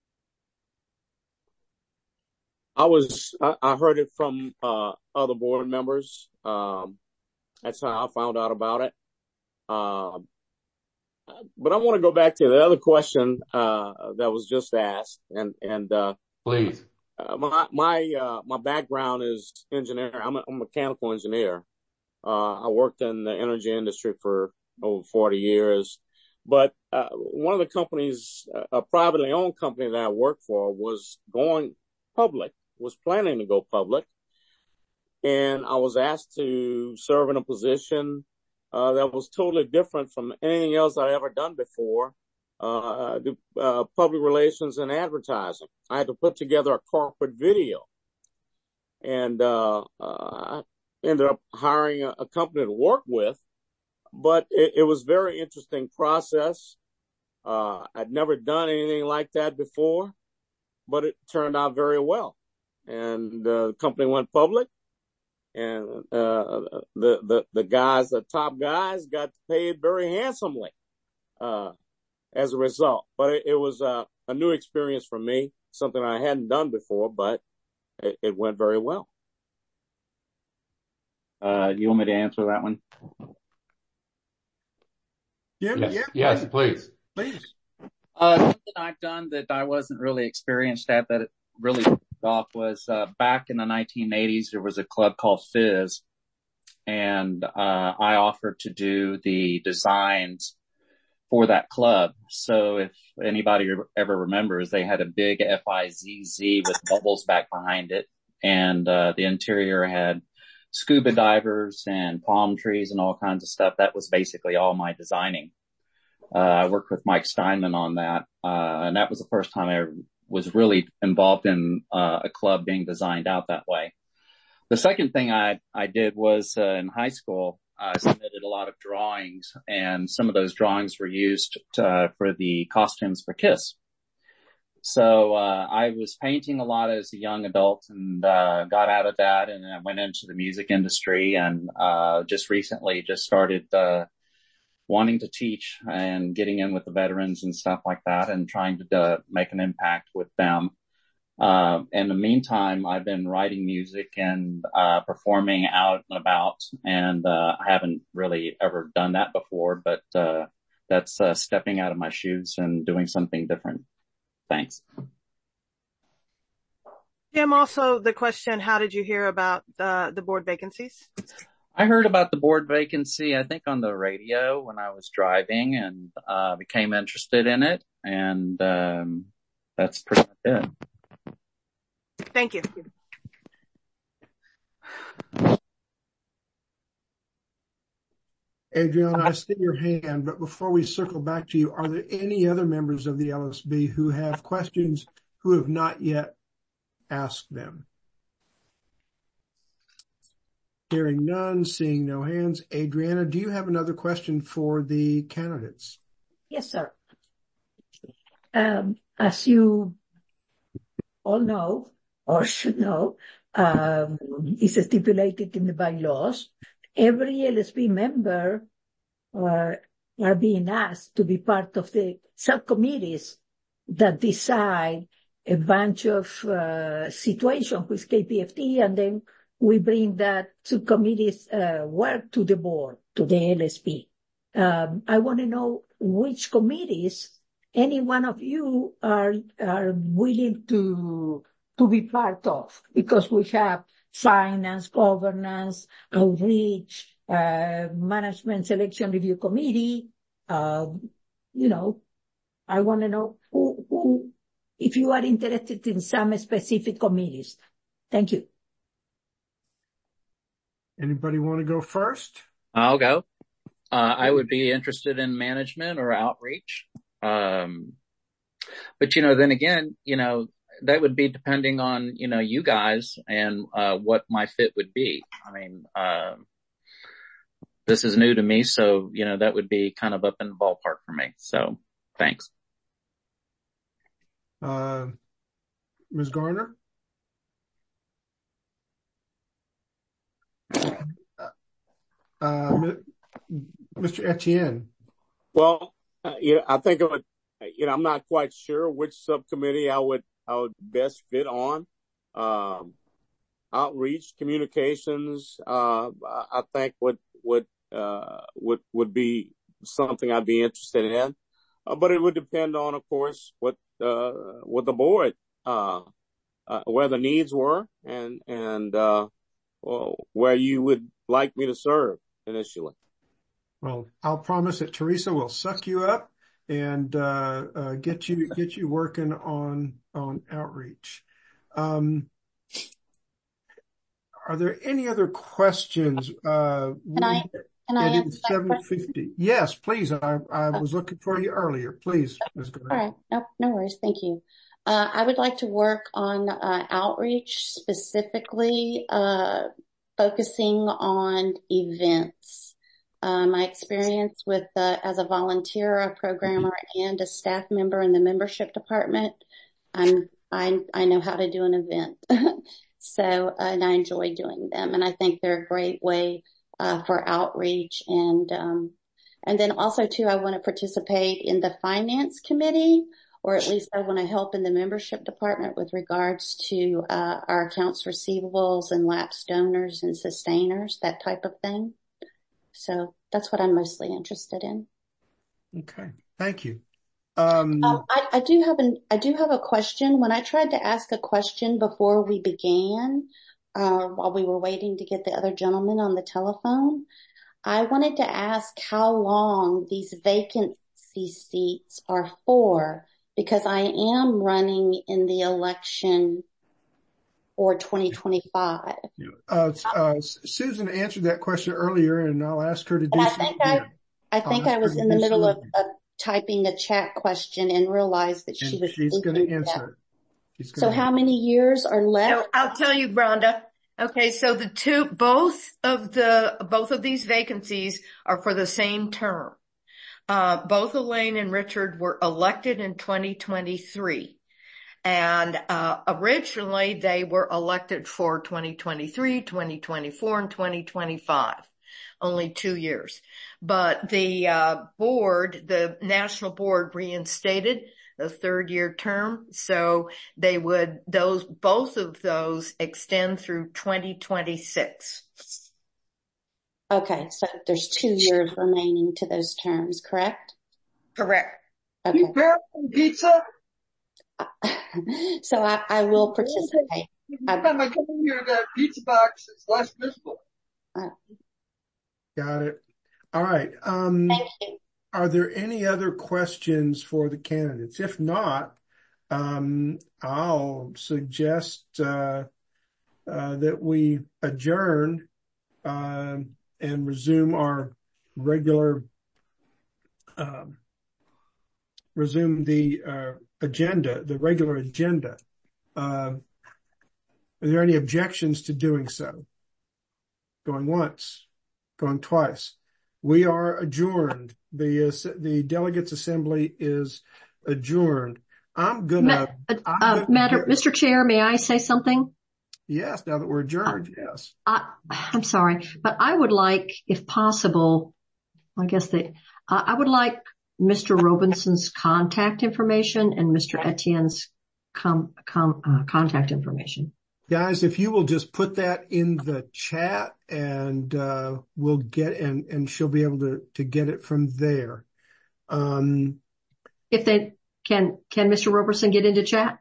I was, I, I heard it from uh, other board members. Um, that's how I found out about it. Uh, but I want to go back to the other question uh, that was just asked, and and uh, please. Uh, my my uh, my background is engineer. I'm a, I'm a mechanical engineer. Uh, I worked in the energy industry for over forty years. But uh, one of the companies, a privately owned company that I worked for, was going public, was planning to go public. And I was asked to serve in a position uh, that was totally different from anything else I'd ever done before, uh, uh, public relations and advertising. I had to put together a corporate video. And uh, uh, I ended up hiring a, a company to work with. But it, it was a very interesting process. Uh, I'd never done anything like that before, but it turned out very well. And uh, the company went public, and uh, the, the, the guys, the top guys got paid very handsomely uh, as a result. But it, it was uh, a new experience for me, something I hadn't done before, but it, it went very well. Uh, you want me to answer that one? Yeah, yes, yeah, yes, please. Please. Uh, something I've done that I wasn't really experienced at that it really took off was, uh, back in the nineteen eighties, there was a club called Fizz, and, uh, I offered to do the designs for that club. So if anybody ever remembers, they had a big F I Z Z with bubbles back behind it, and, uh, the interior had scuba divers and palm trees and all kinds of stuff. That was basically all my designing. Uh, I worked with Mike Steinman on that. Uh, and that was the first time I was really involved in, uh, a club being designed out that way. The second thing I, I did was, uh, in high school, I submitted a lot of drawings, and some of those drawings were used to, for the costumes for KISS. So uh, I was painting a lot as a young adult, and uh, got out of that, and I went into the music industry, and uh, just recently just started uh, wanting to teach and getting in with the veterans and stuff like that, and trying to uh, make an impact with them. Uh, in the meantime, I've been writing music and uh, performing out and about, and uh, I haven't really ever done that before, but uh, that's uh, stepping out of my shoes and doing something different. Thanks. Jim, also the question, how did you hear about the, the board vacancies? I heard about the board vacancy, I think on the radio when I was driving, and uh, became interested in it, and um, that's pretty much it. Thank you. Adriana, I see your hand, but before we circle back to you, are there any other members of the L S B who have questions who have not yet asked them? Hearing none, seeing no hands. Adriana, do you have another question for the candidates? Yes, sir. Um, as you all know, or should know, um, is stipulated in the bylaws. Every L S B member uh, are being asked to be part of the subcommittees that decide a bunch of uh, situations with K P F T, and then we bring that subcommittees uh, work to the board, to the L S B. Um, I want to know which committees any one of you are are willing to to be part of, because we have finance, governance, outreach, uh, management selection review committee. Uh, you know, I want to know who, who, if you are interested in some specific committees. Thank you. Anybody want to go first? I'll go. Uh, I would be interested in management or outreach. Um, but you know, then again, you know, that would be depending on, you know, you guys and, uh, what my fit would be. I mean, uh, this is new to me, so, you know, that would be kind of up in the ballpark for me. So thanks. Uh, Miz Garner? Uh, Mister Etienne. Well, uh, you know, I think it would, you know, I'm not quite sure which subcommittee I would, I would best fit on. Um, outreach, communications, uh, I think would, would, uh, would, would be something I'd be interested in. Uh, but it would depend on, of course, what, uh, what the board, uh, uh, where the needs were and, and, uh, well, where you would like me to serve initially. Well, I'll promise that Teresa will suck you up and uh, uh, get you get you working on on outreach. Um, are there any other questions? Uh, can I can I answer seven fifty? Yes, please. I I was looking for you earlier. Please, Miz Garner. All right, no no worries. Thank you. Uh, I would like to work on uh, outreach, specifically uh, focusing on events. Uh, my experience with, uh, as a volunteer, a programmer, and a staff member in the membership department, I'm, I, I know how to do an event. so, uh, and I enjoy doing them. And I think they're a great way, uh, for outreach. And, um, and then also too, I want to participate in the finance committee, or at least I want to help in the membership department with regards to, uh, our accounts receivables and lapsed donors and sustainers, that type of thing. So that's what I'm mostly interested in. Okay, thank you. Um, um, I, I do have an I do have a question. When I tried to ask a question before we began, uh, while we were waiting to get the other gentleman on the telephone, I wanted to ask how long these vacancy seats are for, because I am running in the election or twenty twenty-five. Uh, uh, Susan answered that question earlier, and I'll ask her to do and I so think again. I, I think I was in the middle of, of typing a chat question and realized that and she was she's going to answer it. So how many years are left? So I'll tell you, Rhonda, Okay, so the two, both of the, both of these vacancies are for the same term. Uh, both Elaine and Richard were elected in twenty twenty-three. And, uh, originally they were elected for twenty twenty-three, twenty twenty-four, and twenty twenty-five. Only two years. But the, uh, board, the national board reinstated the third year term. So they would, those, both of those extend through twenty twenty-six. Okay. So there's two years remaining to those terms, correct? Correct. Okay. You prepare pizza? So I, I will participate. Every time I come in here, that pizza box is less visible. Uh, Got it. All right. Um, Thank you. Are there any other questions for the candidates? If not, um, I'll suggest uh, uh, that we adjourn uh, and resume our regular, um, resume the uh, agenda, the regular agenda. Uh, are there any objections to doing so? Going once, going twice. We are adjourned. The uh, the delegates assembly is adjourned. I'm gonna, Ma- I'm uh, gonna Matter, get, Mister Chair, may I say something? yes, now that we're adjourned, yes. I, I'm sorry, but I would like, if possible, I guess that uh, I would like Mister Robinson's contact information and Mister Etienne's com, com, uh, contact information. Guys, if you will just put that in the chat and, uh, we'll get, and, and she'll be able to, to get it from there. Um, If they can, can Mister Robertson get into chat?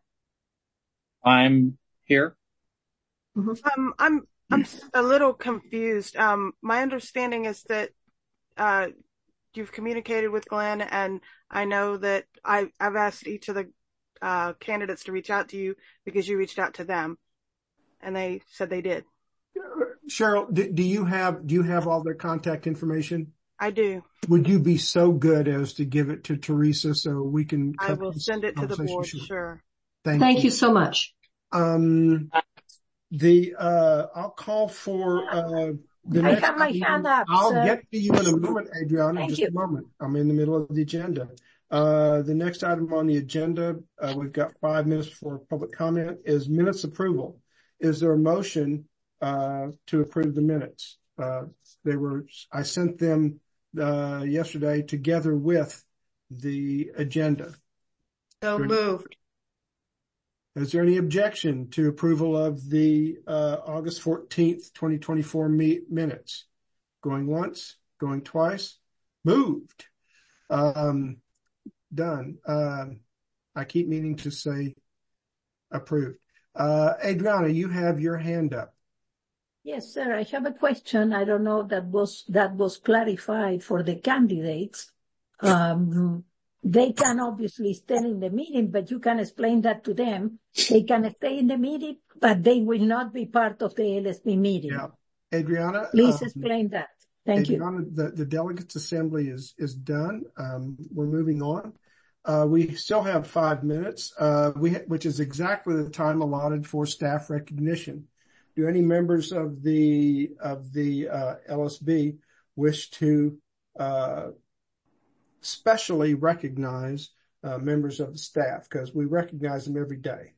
I'm here. Mm-hmm. Um, I'm, I'm a little confused. Um, my understanding is that, uh, you've communicated with Glenn, and I know that I, I've asked each of the, uh, candidates to reach out to you because you reached out to them. And they said they did. Cheryl, do, do you have, do you have all their contact information? I do. Would you be so good as to give it to Teresa so we can? I will send it to the board. Sure. Sure. Thank, Thank you. you so much. Um, the, uh, I'll call for, uh, the I next have my hand up. I'll so. get to you in a moment, Adriana, Thank just you. a moment. I'm in the middle of the agenda. Uh, the next item on the agenda, uh, we've got five minutes for public comment, is minutes approval. Is there a motion, uh, to approve the minutes? Uh, they were, I sent them, uh, yesterday together with the agenda. So Good. moved. Is there any objection to approval of the, uh, August fourteenth, twenty twenty-four me- minutes? Going once, going twice, moved. Um, done. Um, I keep meaning to say approved. Uh, Adriana, you have your hand up. Yes, sir. I have a question. I don't know if that was, that was clarified for the candidates. Um, they can obviously stay in the meeting, but you can explain that to them. They can stay in the meeting, but they will not be part of the L S B meeting. Yeah. Adriana. Please um, explain that. Thank Adriana, you. The, the delegates assembly is, is done. Um, we're moving on. Uh, we still have five minutes, uh, we, which is exactly the time allotted for staff recognition. Do any members of the, of the, uh, L S B wish to, uh, specially recognize, uh, members of the staff? Because we recognize them every day.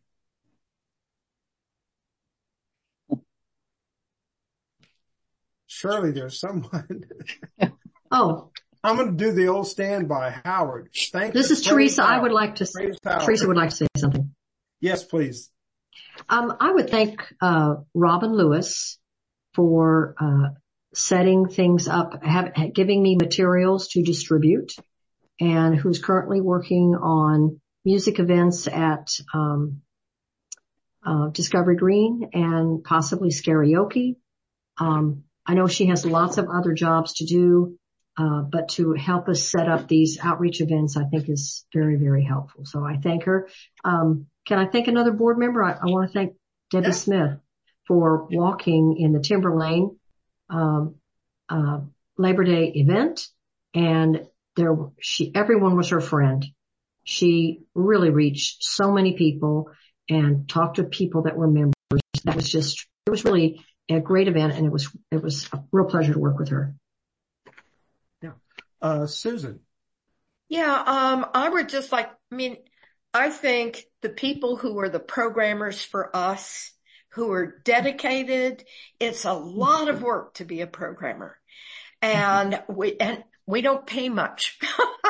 Surely there's someone. Oh. I'm going to do the old standby. Howard. Thank This you. is Teresa. Howard. I would like to, Teresa would like to say something. Yes, please. Um, I would thank, uh, Robin Lewis for, uh, setting things up, have, giving me materials to distribute, and who's currently working on music events at, um, uh, Discovery Green and possibly Scarioki. Um, I know she has lots of other jobs to do. Uh, but to help us set up these outreach events, I think is very, very helpful. So I thank her. Um, can I thank another board member? I, I want to thank Debbie yeah. Smith for walking in the Timber Lane, um, uh, Labor Day event. And there, she, everyone was her friend. She really reached so many people and talked to people that were members. That was just it was really a great event, and it was it was a real pleasure to work with her. Yeah. Uh, Susan. Yeah, um, I would just like, I mean, I think the people who are the programmers for us, who are dedicated, it's a lot of work to be a programmer. And we, and we don't pay much.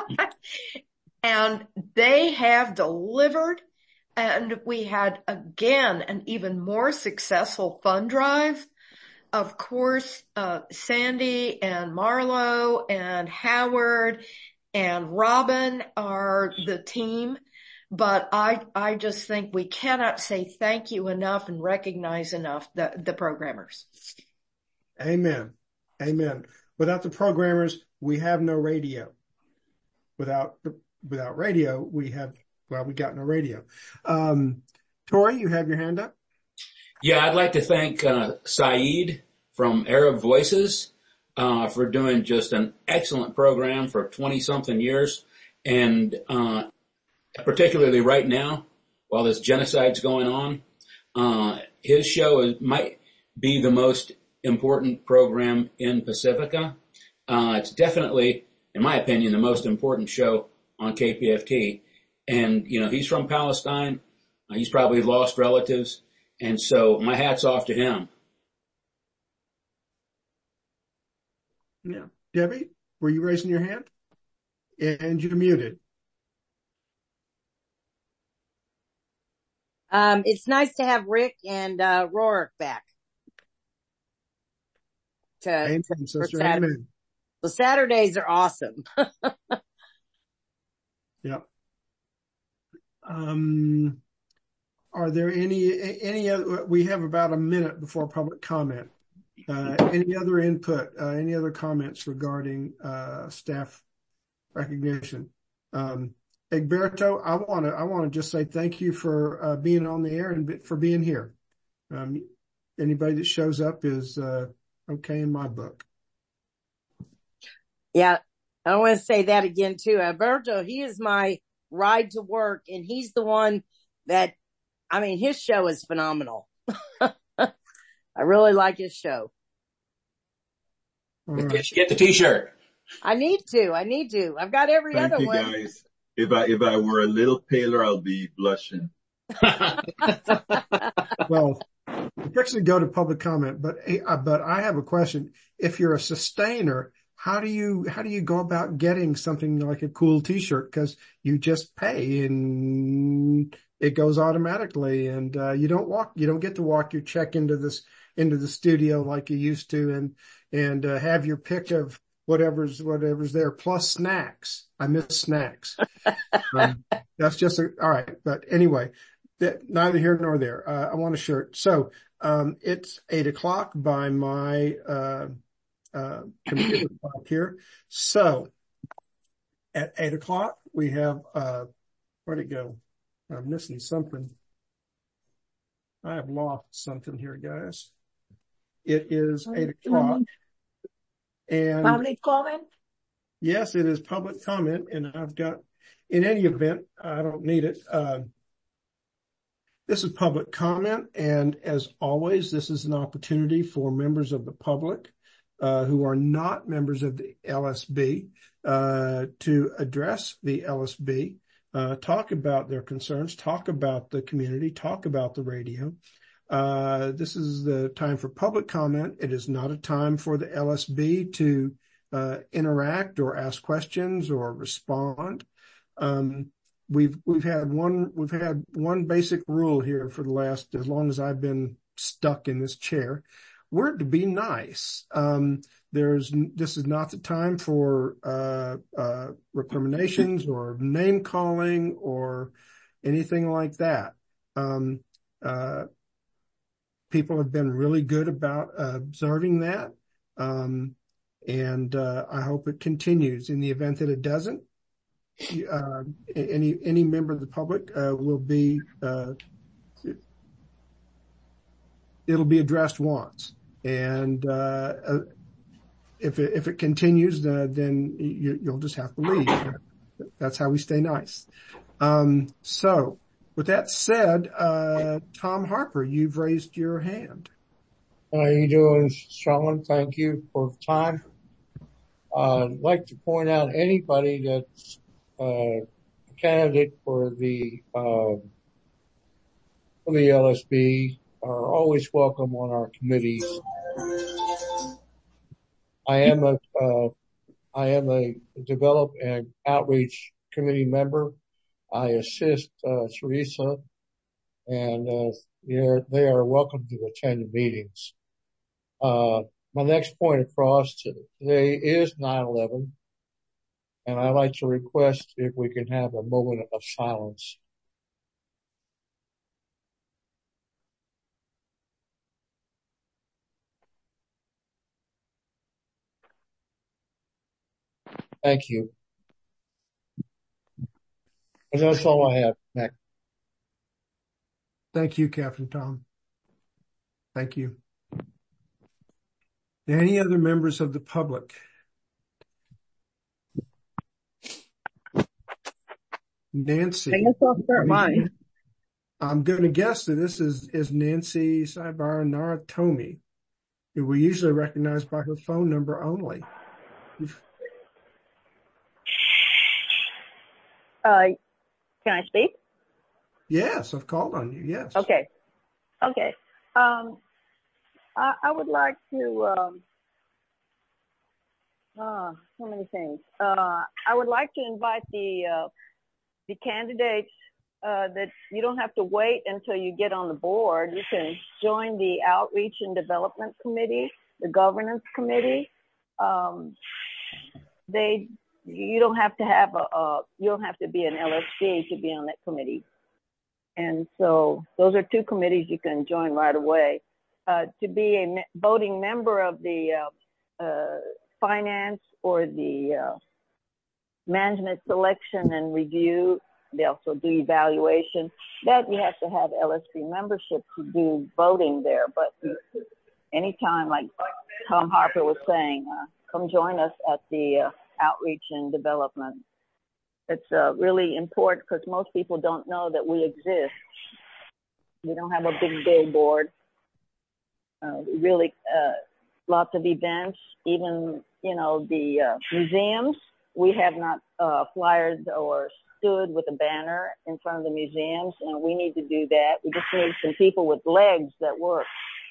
And they have delivered. And we had, again, an even more successful fund drive. Of course, uh, Sandy and Marlo and Howard and Robin are the team. But I, I just think we cannot say thank you enough and recognize enough the, the programmers. Amen. Amen. Without the programmers, we have no radio. Without, without radio, we have, well, we got no radio. Um, Tori, you have your hand up? Yeah, I'd like to thank, uh, Saeed from Arab Voices, uh, for doing just an excellent program for twenty something years. And, uh, particularly right now, while this genocide's going on, uh, his show is, might be the most important program in Pacifica. Uh, it's definitely, in my opinion, the most important show on K P F T. And, you know, he's from Palestine. Uh, he's probably lost relatives. And so my hat's off to him. Yeah. Debbie, were you raising your hand? And you're muted. Um, it's nice to have Rick and, uh, Rourke back. To, Amen, to, sister. Amen. The Saturdays are awesome. Yeah. Um, are there any, any other, we have about a minute before public comment. Uh, any other input, uh, any other comments regarding, uh, staff recognition? Um, Egberto, I want to, I want to just say thank you for, uh, being on the air and for being here. Um, anybody that shows up is, uh, okay in my book. Yeah. I want to say that again too. Alberto, he is my ride to work, and he's the one that, I mean, his show is phenomenal. I really like his show. Right. Get the t-shirt. I need to, I need to. I've got every Thank other you, one. guys. If I, if I were a little paler, I'll be blushing. Well, I'm fixing to go to public comment, but, uh, but I have a question. If you're a sustainer, how do you, how do you go about getting something like a cool t-shirt? Cause you just pay and it goes automatically, and, uh, you don't walk, you don't get to walk your check into this, into the studio like you used to, and, and, uh, have your pick of whatever's, whatever's there, plus snacks. I miss snacks. um, that's just a, all right. But anyway, that neither here nor there. Uh, I want a shirt. So, um, it's eight o'clock by my, uh, uh, computer clock here. So at eight o'clock, we have, uh, where'd it go? I'm missing something. I have lost something here, guys. It is eight o'clock. And public comment? Yes, it is public comment. And I've got, in any event, I don't need it. Uh, this is public comment. And as always, this is an opportunity for members of the public, uh, who are not members of the L S B, uh, to address the L S B, uh, talk about their concerns, talk about the community, talk about the radio. Uh, this is the time for public comment. It is not a time for the L S B to, uh, interact or ask questions or respond. Um, we've, we've had one, we've had one basic rule here for the last, as long as I've been stuck in this chair. We're to be nice. Um, there's, this is not the time for, uh, uh, recriminations or name calling or anything like that. Um, uh, people have been really good about uh, observing that. Um, and, uh, I hope it continues. In the event that it doesn't, uh, any, any member of the public, uh, will be, uh, it'll be addressed once. And, uh, uh if it, if it continues, uh, then you, you'll just have to leave. That's how we stay nice. Um, so with that said, uh, Tom Harper, you've raised your hand. How are you doing, Sean? Thank you for the time. Uh, I'd like to point out anybody that's uh, a candidate for the uh, for the L S B are always welcome on our committees. I am a uh, I am a develop and outreach committee member. I assist uh, Teresa, and uh, they're, they are welcome to attend the meetings. Uh, my next point across today is nine eleven, and I'd like to request if we can have a moment of silence. Thank you. And that's all I have, Mac. Thank you, Captain Tom. Thank you. Any other members of the public? Nancy. I guess I'll start mine. I'm going to guess that this is, is Nancy Saibar Naratomi, who we usually recognize by her phone number only. Uh, can I speak? Yes, I've called on you. Yes. Okay. Okay. Um, I, I would like to, um, uh, so many things. Uh, I would like to invite the, uh, the candidates, uh, that you don't have to wait until you get on the board. You can join the Outreach and Development Committee, the Governance Committee. Um, they, you don't have to have a, a, you don't have to be an L S C to be on that committee. And so those are two committees you can join right away. Uh, to be a me- voting member of the uh, uh, finance or the uh, management selection and review, they also do evaluation. That you have to have L S B membership to do voting there. But anytime, like Tom Harper was saying, uh, come join us at the uh, Outreach and Development. It's uh, really important because most people don't know that we exist. We don't have a big billboard. Uh, we really, uh, lots of events, even, you know, the uh, museums. We have not uh, flyers or stood with a banner in front of the museums, and we need to do that. We just need some people with legs that work.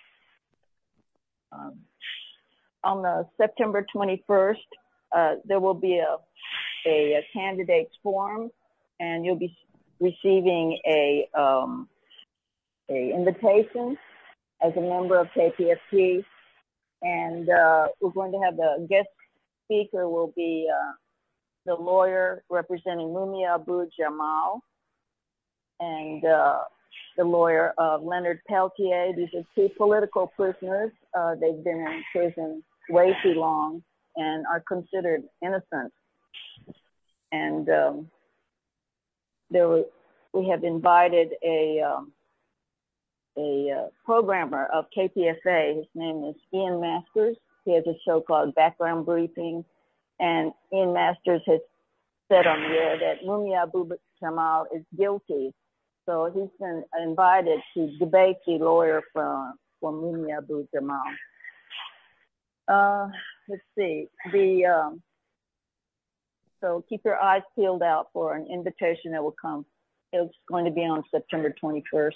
Um, on the September twenty-first, uh, there will be a, a, a candidates forum, and you'll be receiving a, um, a invitation as a member of K P F T, and uh, we're going to have the guest speaker will be uh, the lawyer representing Mumia Abu Jamal and uh, the lawyer of Leonard Peltier. These are two political prisoners. Uh, they've been in prison way too long and are considered innocent. And um, there were, we have invited a um, a uh, programmer of K P F A. His name is Ian Masters. He has a show called Background Briefing. And Ian Masters has said on the air that Mumia Abu Jamal is guilty. So he's been invited to debate the lawyer from, from Mumia Abu Jamal. Uh, let's see. The um, so keep your eyes peeled out for an invitation that will come. It's going to be on September twenty-first.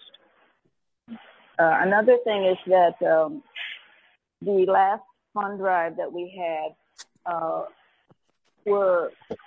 Uh, another thing is that um, the last fund drive that we had uh, were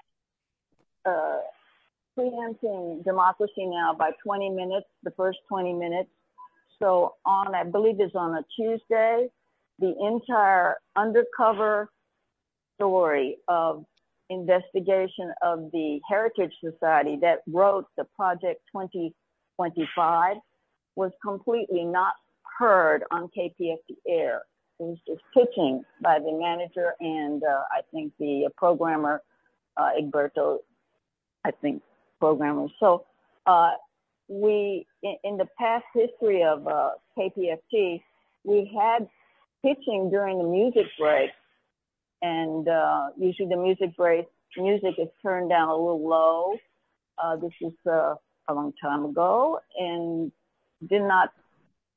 uh, preempting Democracy Now! By twenty minutes, the first twenty minutes. So on, I believe it's on a Tuesday, the entire undercover story of investigation of the Heritage Society that wrote the Project twenty twenty-five was completely not heard on K P F T Air. It was just pitching by the manager and uh, I think the programmer, uh, Egberto, I think programmer. So uh, we, in, in the past history of uh, K P F T, we had pitching during the music break, and uh, usually the music break, music is turned down a little low. Uh, this is uh, a long time ago, and did not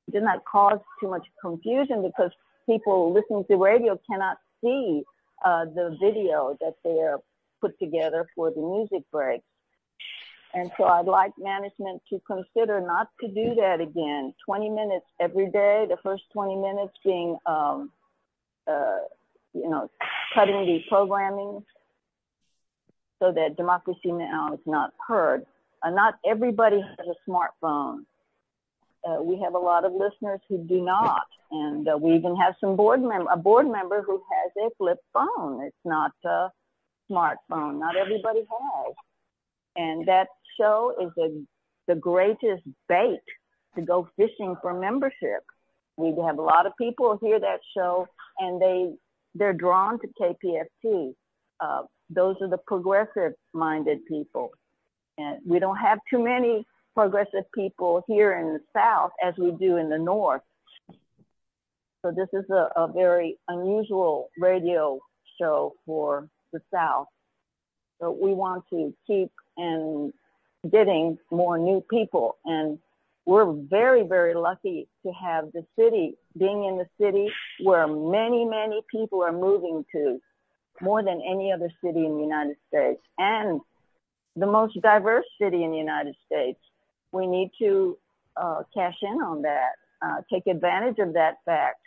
did not cause too much confusion because people listening to radio cannot see uh, the video that they're put together for the music breaks. And so I'd like management to consider not to do that again. twenty minutes every day, the first twenty minutes being, um, uh, you know, cutting the programming so that Democracy Now! Is not heard. Uh, not everybody has a smartphone. Uh, we have a lot of listeners who do not. And uh, we even have some board member, a board member who has a flip phone. It's not a smartphone. Not everybody has. And that show is a, the greatest bait to go fishing for membership. We have a lot of people hear that show and they, they're drawn to K P F T. Uh, those are the progressive-minded people. And we don't have too many progressive people here in the South as we do in the North. So this is a, a very unusual radio show for the South. So we want to keep and getting more new people. And we're very, very lucky to have the city, being in the city where many, many people are moving to, more than any other city in the United States, and the most diverse city in the United States. We need to uh, cash in on that, uh, take advantage of that fact.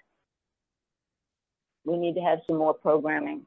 We need to have some more programming.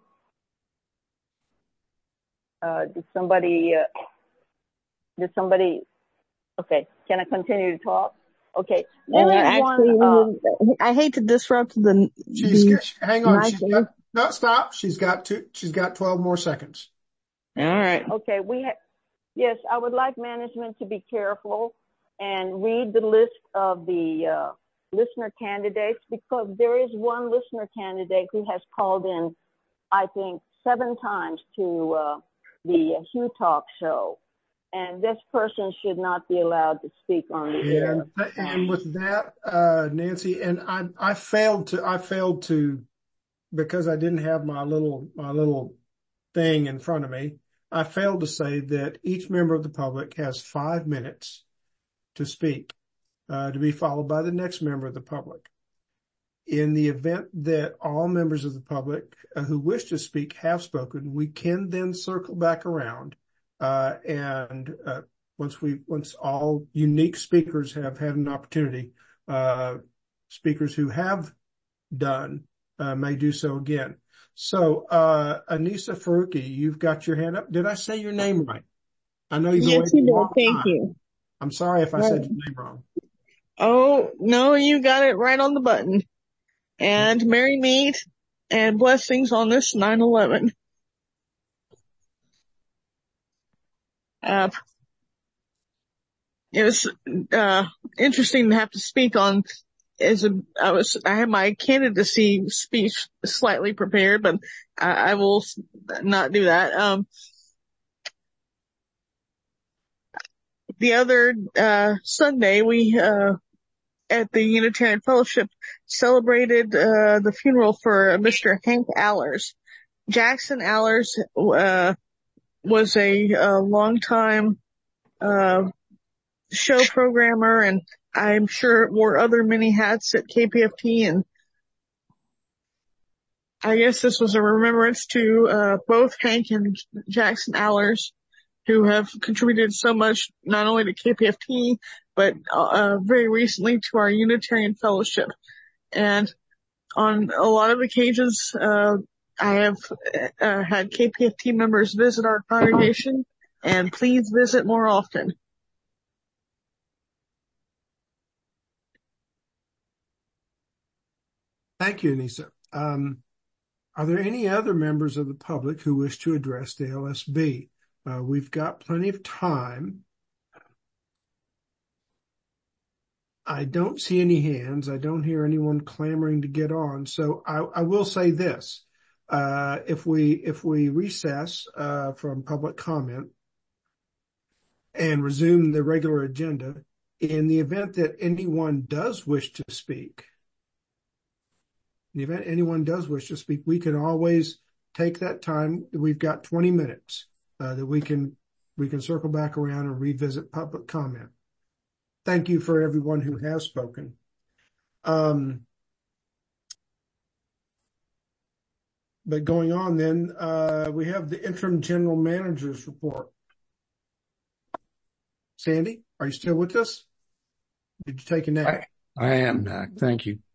Uh, did somebody, uh, did somebody, okay, can I continue to talk? Okay. Uh, actually, one, uh, I hate to disrupt the. She's the hang on. She's got, no, stop. She's got two. She's got twelve more seconds. All right. Okay. We have. Yes, I would like management to be careful and read the list of the uh, listener candidates, because there is one listener candidate who has called in, I think, seven times to uh, the Hugh Talk show. And this person should not be allowed to speak on the and, air. And with that, uh, Nancy, and I, I failed to, I failed to, because I didn't have my little, my little thing in front of me. I failed to say that each member of the public has five minutes to speak, uh, to be followed by the next member of the public. In the event that all members of the public uh, who wish to speak have spoken, we can then circle back around. Uh, and, uh, once we, once all unique speakers have had an opportunity, uh, speakers who have done, uh, may do so again. So, uh, Anissa Faruqi, you've got your hand up. Did I say your name right? I know you've been yes, waiting you a long did. Thank time. you. I'm sorry if I Right. said your name wrong. Oh, no, you got it right on the button. And merry meet and blessings on this nine eleven. Uh, it was, uh, interesting to have to speak on as a, I was, I had my candidacy speech slightly prepared, but I, I will not do that. Um, the other, uh, Sunday we, uh, at the Unitarian Fellowship celebrated, uh, the funeral for Mister Hank Allers. Jackson Allers, uh, was a, a long time, uh, show programmer, and I'm sure wore other many hats at K P F T, and I guess this was a remembrance to, uh, both Hank and Jackson Allers, who have contributed so much, not only to K P F T, but, uh, very recently to our Unitarian Fellowship. And on a lot of occasions, uh, I have uh, had K P F T members visit our congregation, and please visit more often. Thank you, Anissa. Um, are there any other members of the public who wish to address the L S B? Uh, we've got plenty of time. I don't see any hands. I don't hear anyone clamoring to get on. So I, I will say this. Uh, if we, if we recess, uh, from public comment and resume the regular agenda, in the event that anyone does wish to speak, in the event anyone does wish to speak, we can always take that time. We've got twenty minutes, uh, that we can, we can circle back around and revisit public comment. Thank you for everyone who has spoken. Um, but going on then, uh, we have the interim general manager's report. Sandy, are you still with us? Did you take a nap? I, I am, Mac. Thank you.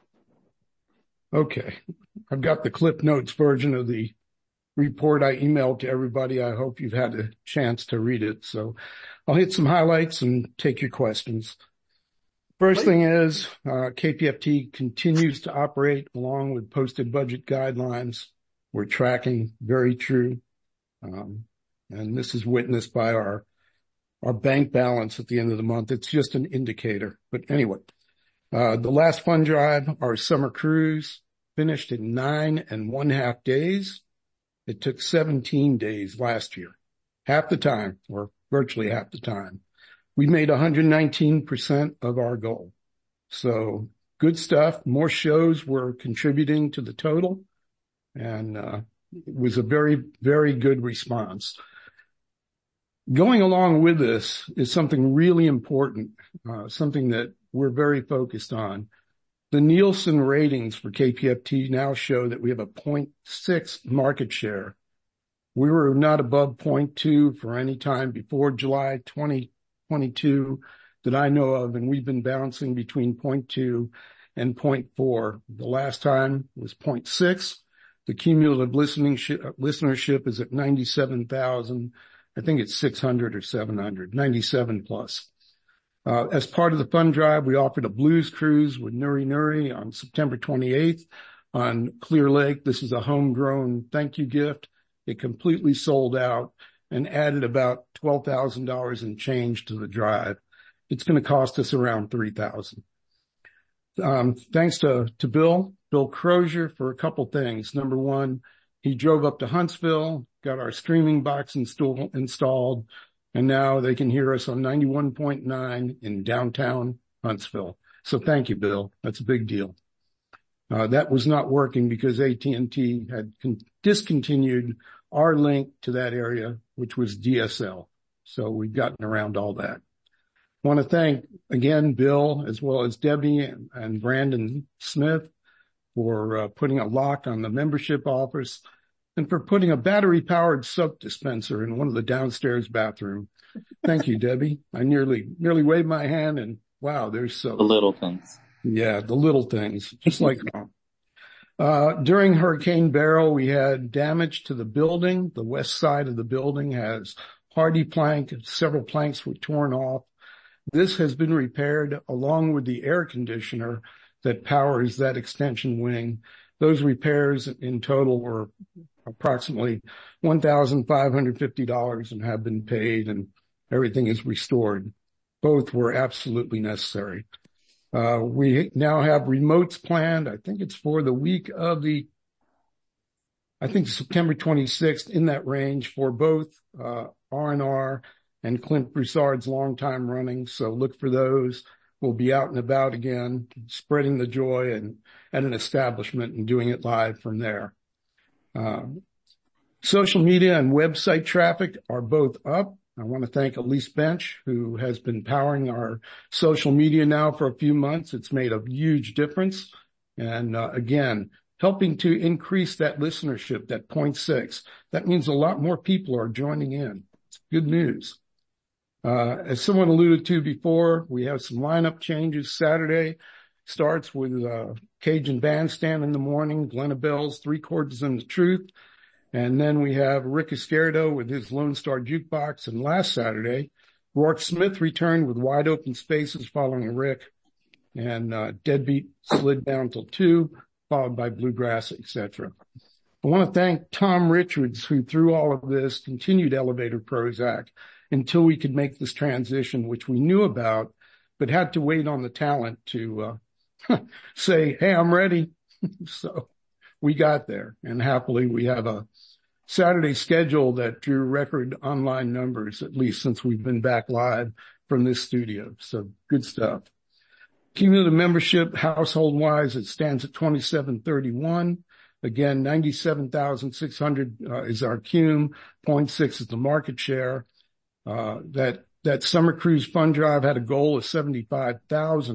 Okay. I've got the Cliff Notes version of the report I emailed to everybody. I hope you've had a chance to read it. So I'll hit some highlights and take your questions. First thing is, uh, K P F T continues to operate along with posted budget guidelines. We're tracking very true. Um, and this is witnessed by our, our bank balance at the end of the month. It's just an indicator. But anyway, uh, the last fund drive, our summer cruise, finished in nine and one half days. It took seventeen days last year, half the time, or virtually half the time. We made one hundred nineteen percent of our goal. So good stuff. More shows were contributing to the total. And, uh, it was a very, very good response. Going along with this is something really important, uh, something that we're very focused on. The Nielsen ratings for K P F T now show that we have a zero point six market share. We were not above zero point two for any time before July twenty twenty-two that I know of, and we've been bouncing between zero point two and zero point four. The last time was zero point six. The cumulative listening sh- listenership is at ninety-seven thousand. I think it's six hundred or seven hundred, ninety-seven plus. Uh, as part of the fund drive, we offered a blues cruise with Nuri Nuri on September twenty-eighth on Clear Lake. This is a homegrown thank you gift. It completely sold out and added about twelve thousand dollars in change to the drive. It's going to cost us around three thousand dollars. Um, thanks to, to Bill, Bill Crozier for a couple things. Number one, he drove up to Huntsville, got our streaming box install, installed, and now they can hear us on ninety-one point nine in downtown Huntsville. So thank you, Bill. That's a big deal. Uh, that was not working because A T and T had con- discontinued our link to that area, which was D S L. So we've gotten around all that. I want to thank again Bill as well as Debbie and, and Brandon Smith for uh, putting a lock on the membership office and for putting a battery-powered soap dispenser in one of the downstairs bathroom. Thank you, Debbie. I nearly nearly waved my hand, and wow, there's soap. The little things. Yeah, the little things, just like mom. Uh, during Hurricane Beryl, we had damage to the building. The west side of the building has hardy plank. Several planks were torn off. This has been repaired along with the air conditioner that powers that extension wing. Those repairs in total were approximately one thousand five hundred fifty dollars and have been paid, and everything is restored. Both were absolutely necessary. Uh, we now have remotes planned. I think it's for the week of the, I think September twenty-sixth, in that range for both, uh, R and R and Clint Broussard's long time running. So look for those. We'll be out and about again, spreading the joy and at an establishment and doing it live from there. Uh, social media and website traffic are both up. I want to thank Elise Bench, who has been powering our social media now for a few months. It's made a huge difference. And uh, again, helping to increase that listenership, that zero point six. That means a lot more people are joining in. It's good news. Uh, as someone alluded to before, we have some lineup changes. Saturday starts with uh, Cajun Bandstand in the morning, Glenna Bell's Three Chords and the Truth. And then we have Rick Izquierdo with his Lone Star Jukebox. And last Saturday, Rourke Smith returned with Wide Open Spaces following Rick. And uh, Deadbeat slid down till two, followed by Bluegrass, et cetera. I want to thank Tom Richards, who through all of this continued Elevator Prozac until we could make this transition, which we knew about, but had to wait on the talent to uh, say, hey, I'm ready. So we got there, and happily we have a Saturday schedule that drew record online numbers, at least since we've been back live from this studio. So good stuff. Cumulative membership, household-wise, it stands at twenty-seven thirty-one. Again, ninety-seven thousand six hundred uh, is our cum, zero point six is the market share. Uh, that, that summer cruise fund drive had a goal of seventy-five thousand.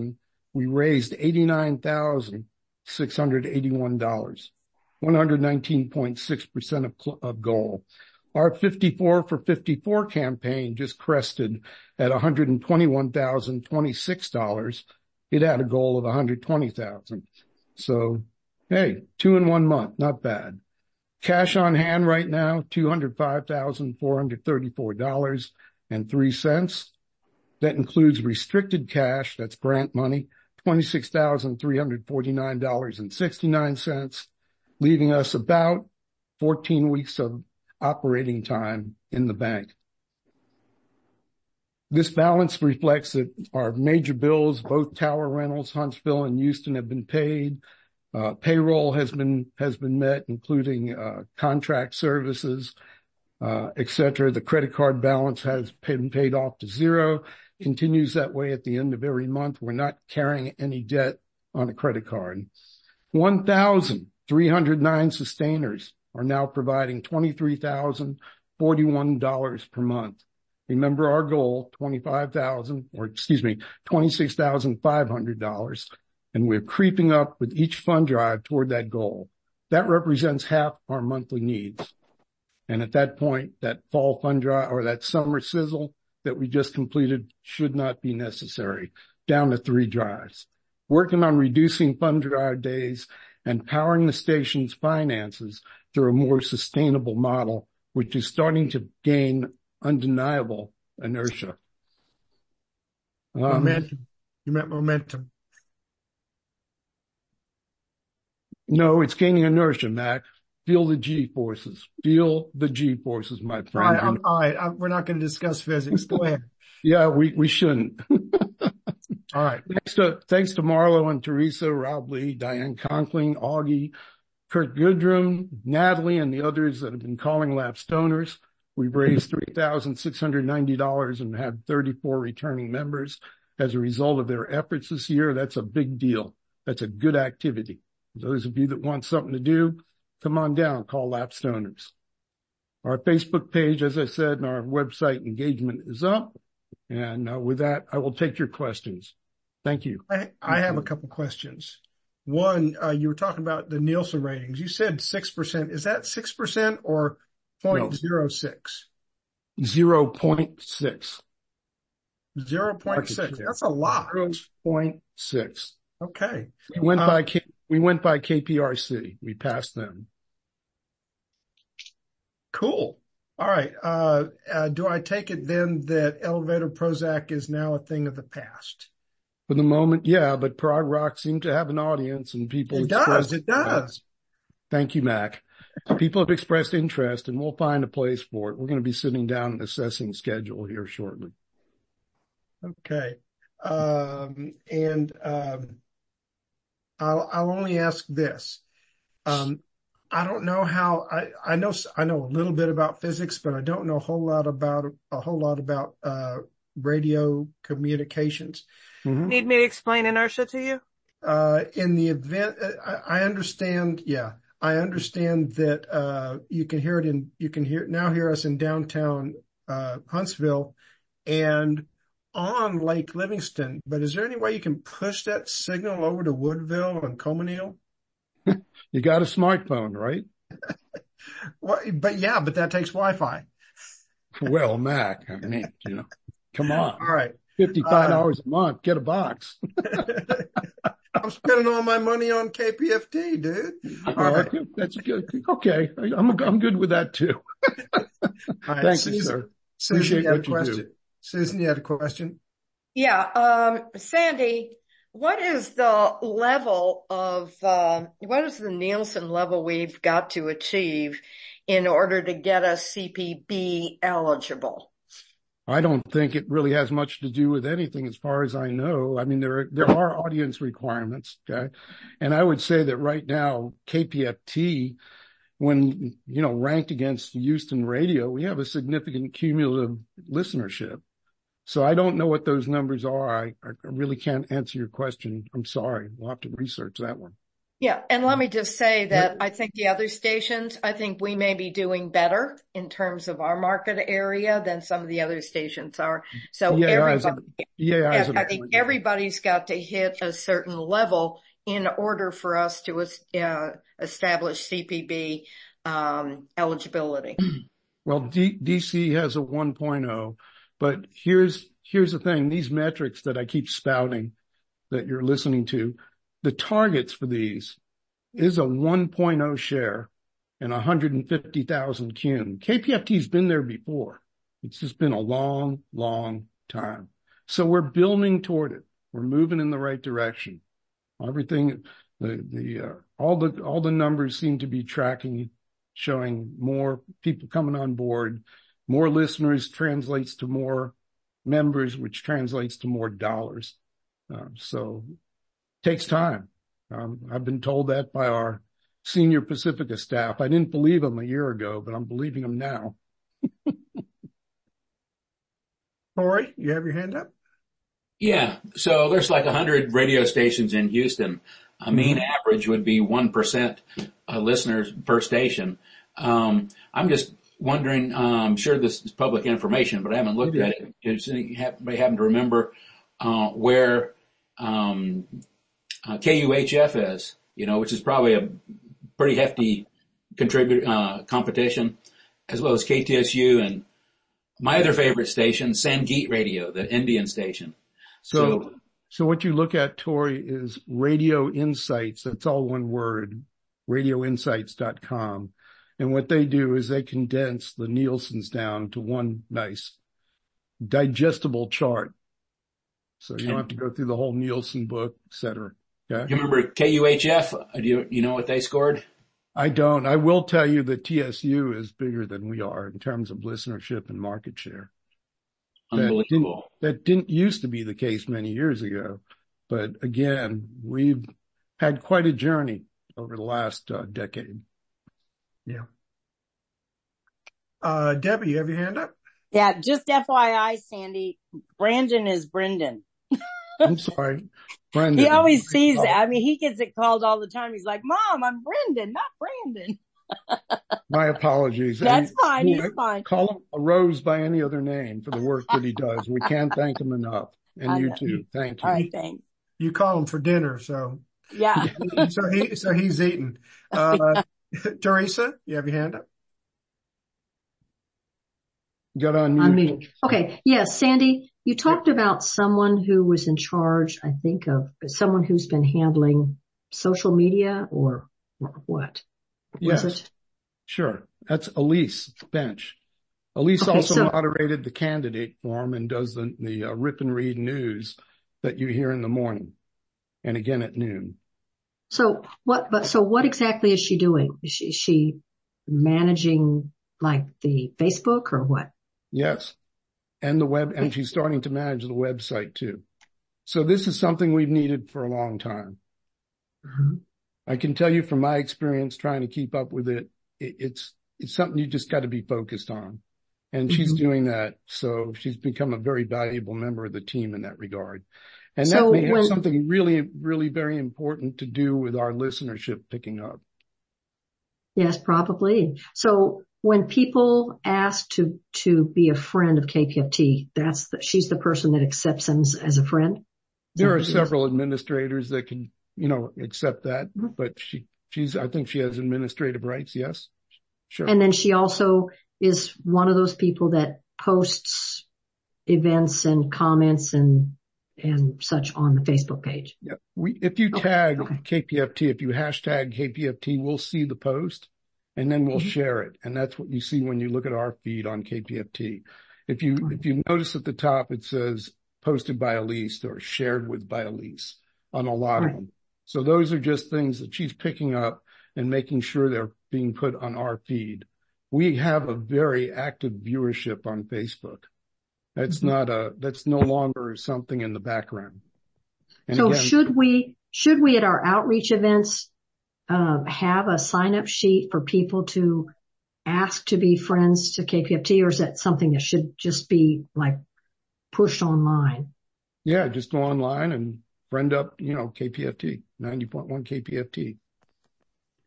we raised eighty-nine thousand six hundred eighty-one dollars, one hundred nineteen point six percent of, of goal. Our fifty-four for fifty-four campaign just crested at one hundred twenty-one thousand twenty-six dollars. It had a goal of one hundred twenty thousand. So, hey, two in one month, not bad. Cash on hand right now, two hundred five thousand four hundred thirty-four dollars and three cents. That includes restricted cash, that's grant money, twenty-six thousand three hundred forty-nine dollars and sixty-nine cents, leaving us about fourteen weeks of operating time in the bank. This balance reflects that our major bills, both tower rentals, Huntsville and Houston, have been paid. Uh, payroll has been, has been met, including, uh, contract services, uh, et cetera. The credit card balance has been paid off to zero, continues that way at the end of every month. We're not carrying any debt on a credit card. one thousand three hundred nine sustainers are now providing twenty-three thousand forty-one dollars per month. Remember our goal, twenty-five thousand, or excuse me, twenty-six thousand five hundred dollars. And we're creeping up with each fund drive toward that goal. That represents half our monthly needs. And at that point, that fall fund drive or that summer sizzle that we just completed should not be necessary, down to three drives. Working on reducing fund drive days and powering the station's finances through a more sustainable model, which is starting to gain undeniable inertia. Um, momentum. You meant momentum. No, it's gaining inertia, Mac. Feel the G-forces. Feel the G-forces, my friend. All right, I'm, all right. I'm, we're not going to discuss physics. Go ahead. Yeah, we, we shouldn't. All right. Thanks to, thanks to Marlo and Teresa, Rob Lee, Diane Conkling, Augie, Kurt Goodrum, Natalie, and the others that have been calling lapsed donors. We've raised three thousand six hundred ninety dollars and had thirty-four returning members as a result of their efforts this year. That's a big deal. That's a good activity. Those of you that want something to do, come on down, call lapsed donors. Our Facebook page, as I said, and our website engagement is up. And uh, with that, I will take your questions. Thank you. I, I have a couple questions. One, uh, you were talking about the Nielsen ratings. You said six percent. Is that six percent or zero point zero six? zero point six. zero point six. That's a lot. zero point six. Okay. We went uh, by K- we went by K P R C. We passed them. Cool. All right. Uh, uh, do I take it then that Elevator Prozac is now a thing of the past? For the moment, yeah, but Prog Rock seemed to have an audience and people It does. It does. Interest. Thank you, Mac. People have expressed interest and we'll find a place for it. We're going to be sitting down and assessing schedule here shortly. Okay. Um, and, um, I'll, I'll only ask this. Um, I don't know how, I, I know, I know a little bit about physics, but I don't know a whole lot about, a whole lot about, uh, radio communications. Mm-hmm. Need me to explain inertia to you? Uh, in the event, I, I understand, yeah, I understand that, uh, you can hear it in, you can hear, now hear us in downtown, uh, Huntsville and on Lake Livingston, but is there any way you can push that signal over to Woodville and Comonale? You got a smartphone, right? Well, but yeah, but that takes Wi-Fi. Well, Mac, I mean, you know, come on. All right. fifty-five dollars uh, a month, get a box. I'm spending all my money on K P F T, dude. All oh, right. Okay. That's good. Okay. I'm, I'm good with that too. All right. Thank Susan, you, sir. Susan, Appreciate you had what a you question. do. Susan, you had a question? Yeah. Um, Sandy, what is the level of, uh, what is the Nielsen level we've got to achieve in order to get us C P B eligible? I don't think it really has much to do with anything as far as I know. I mean, there are, there are audience requirements. Okay. And I would say that right now, K P F T, when, you know, ranked against Houston radio, we have a significant cumulative listenership. So I don't know what those numbers are. I, I really can't answer your question. I'm sorry. We'll have to research that one. Yeah. And let me just say that I think the other stations, I think we may be doing better in terms of our market area than some of the other stations are. So Yeah, everybody, a, yeah, I think everybody's got to hit a certain level in order for us to uh, establish C P B um, eligibility. Well, D- DC has a one point oh, but here's, here's the thing. These metrics that I keep spouting that you're listening to, the targets for these is a one point oh share and one hundred fifty thousand C U M. K P F T's been there before. It's just been a long, long time. So we're building toward it. We're moving in the right direction. Everything, the, the, uh, all the, all the numbers seem to be tracking, showing more people coming on board. More listeners translates to more members, which translates to more dollars. Uh, so it takes time. Um, I've been told that by our senior Pacifica staff. I didn't believe them a year ago, but I'm believing them now. Corey, you have your hand up? Yeah. So there's like a hundred radio stations in Houston. A mean mm-hmm. average would be one percent uh, listeners per station. Um, I'm just wondering, um, I'm sure this is public information, but I haven't looked at it. Does anybody happen to remember, uh, where, um, uh, K U H F is, you know, which is probably a pretty hefty contributor, uh, competition, as well as K T S U and my other favorite station, Sangeet Radio, the Indian station. So, so, so what you look at, Tori, is Radio Insights. That's all one word, radio insights dot com. And what they do is they condense the Nielsen's down to one nice digestible chart. So you don't have to go through the whole Nielsen book, et cetera. Okay. You remember K U H F? Do you, you know what they scored? I don't. I will tell you that T S U is bigger than we are in terms of listenership and market share. Unbelievable. That didn't, that didn't used to be the case many years ago. But again, we've had quite a journey over the last uh, decade. Yeah. Uh, Debbie, you have your hand up? Yeah, just F Y I, Sandy, Brandon is Brendan. I'm sorry, Brendan. He always sees it. I mean, he gets it called all the time. He's like, Mom, I'm Brendan, not Brandon. My apologies. That's I, fine. He's I fine. Call him a Rose by any other name for the work that he does. We can't thank him enough. And I you know. too. Thank you. All right, thanks. You call him for dinner, so. Yeah. so he, so he's eating. Uh, Teresa, you have your hand up? Got on mute. I'm muted. Okay. Yes, Sandy, you talked about someone who was in charge, I think, of someone who's been handling social media or, or what? Yes. Was it? Sure. That's Elise Bench. Elise Okay, also so- moderated the candidate forum and does the, the uh, Rip and Read news that you hear in the morning and again at noon. So what, but so what exactly is she doing? Is she, is she managing like the Facebook or what? Yes. And the web, and she's starting to manage the website too. So this is something we've needed for a long time. Mm-hmm. I can tell you from my experience trying to keep up with it, it it's, it's something you just got to be focused on. And mm-hmm. she's doing that. So she's become a very valuable member of the team in that regard. And So that may have when- something really, really very important to do with our listenership picking up. Yes, probably. So when people ask to, to be a friend of K P F T, that's the, she's the person that accepts them as, as a friend? Is There that are what it is? several administrators that can, you know, accept that, but she, she's, I think she has administrative rights. Yes. Sure. And then she also is one of those people that posts events and comments and, and such on the Facebook page. Yeah. We, if you Okay, tag okay. K P F T, if you hashtag K P F T, we'll see the post and then we'll Mhm. share it. And that's what you see when you look at our feed on K P F T. If you, if you notice at the top, it says posted by Elise or shared with by Elise on a lot Right. of them. So those are just things that she's picking up and making sure they're being put on our feed. We have a very active viewership on Facebook. That's Mhm. not a, that's no longer something in the background. And So again, should we, should we at our outreach events, uh, have a sign up sheet for people to ask to be friends to K P F T, or is that something that should just be like pushed online? yeah, just go online and friend up, you know, K P F T, ninety point one K P F T.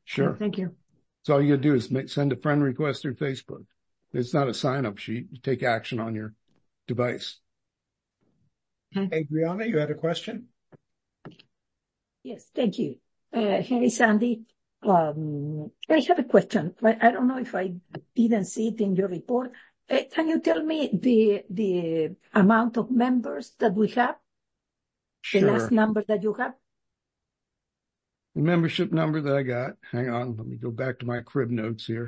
Sure. Okay, thank you. So all you gotta do is make, send a friend request through Facebook. It's not a sign-up sheet. You take action on your device. Okay. Adriana, you had a question? Yes, thank you. Uh, hey, Sandy. Um, I have a question. I, I don't know if I didn't see it in your report. Uh, can you tell me the the amount of members that we have? The Sure. last number that you have? The membership number that I got, hang on, let me go back to my crib notes here.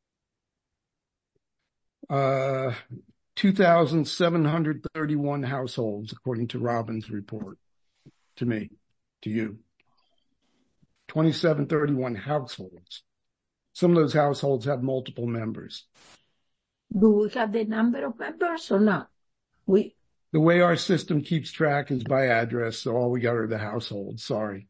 Uh, two thousand seven hundred thirty-one households, according to Robin's report, to me, to you. twenty-seven thirty-one households. Some of those households have multiple members. Do we have the number of members or not? We The way our system keeps track is by address, so all we got are the households. Sorry.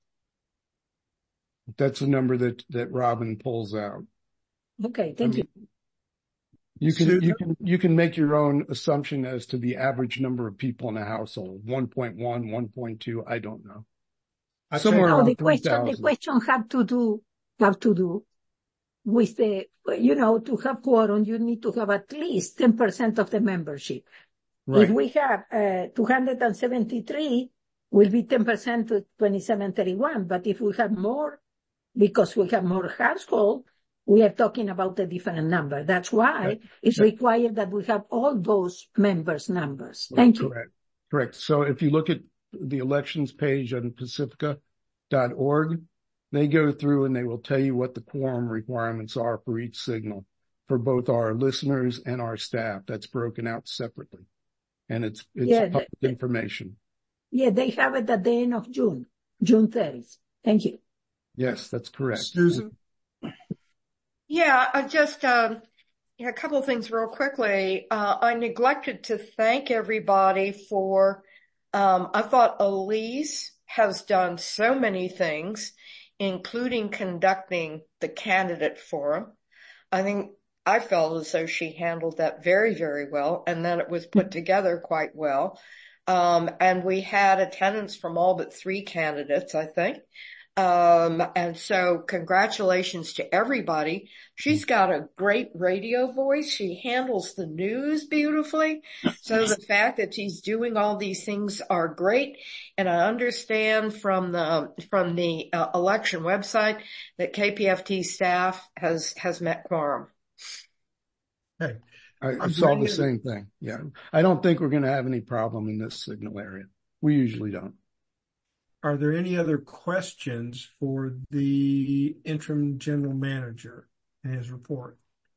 That's the number that, that Robin pulls out. Okay, thank I mean, you. You can, Susan? you can, you can make your own assumption as to the average number of people in a household. one point one, one point two, I don't know. I Somewhere think- No, the around three question, the thousand. question have to do, have to do with the, you know, to have quorum, you need to have at least ten percent of the membership. If Right. we have, uh, two hundred seventy-three, will be ten percent to twenty-seven thirty-one. But if we have more, because we have more household, we are talking about a different number. That's why Right. it's Right. required that we have all those members' numbers. Thank you. Correct. Correct. So if you look at the elections page on pacifica dot org, they go through and they will tell you what the quorum requirements are for each signal for both our listeners and our staff. That's broken out separately. And it's, it's Yeah, public the- information. Yeah, they have it at the end of June, June thirtieth. Thank you. Yes, that's correct. Susan? Yeah, I just, um, yeah, a couple of things real quickly. Uh, I neglected to thank everybody for, um, I thought Elise has done so many things, including conducting the candidate forum. I think I felt as though she handled that very, very well, and that it was put together quite well. Um, and we had attendance from all but three candidates, I think. Um, and so congratulations to everybody. She's got a great radio voice. She handles the news beautifully. So the fact that she's doing all these things are great. And I understand from the, from the uh, election website that K P F T staff has, has met quorum. Hey, I, I Are saw there the any- same thing. Yeah. I don't think we're going to have any problem in this signal area. We usually don't. Are there any other questions for the interim general manager and his report?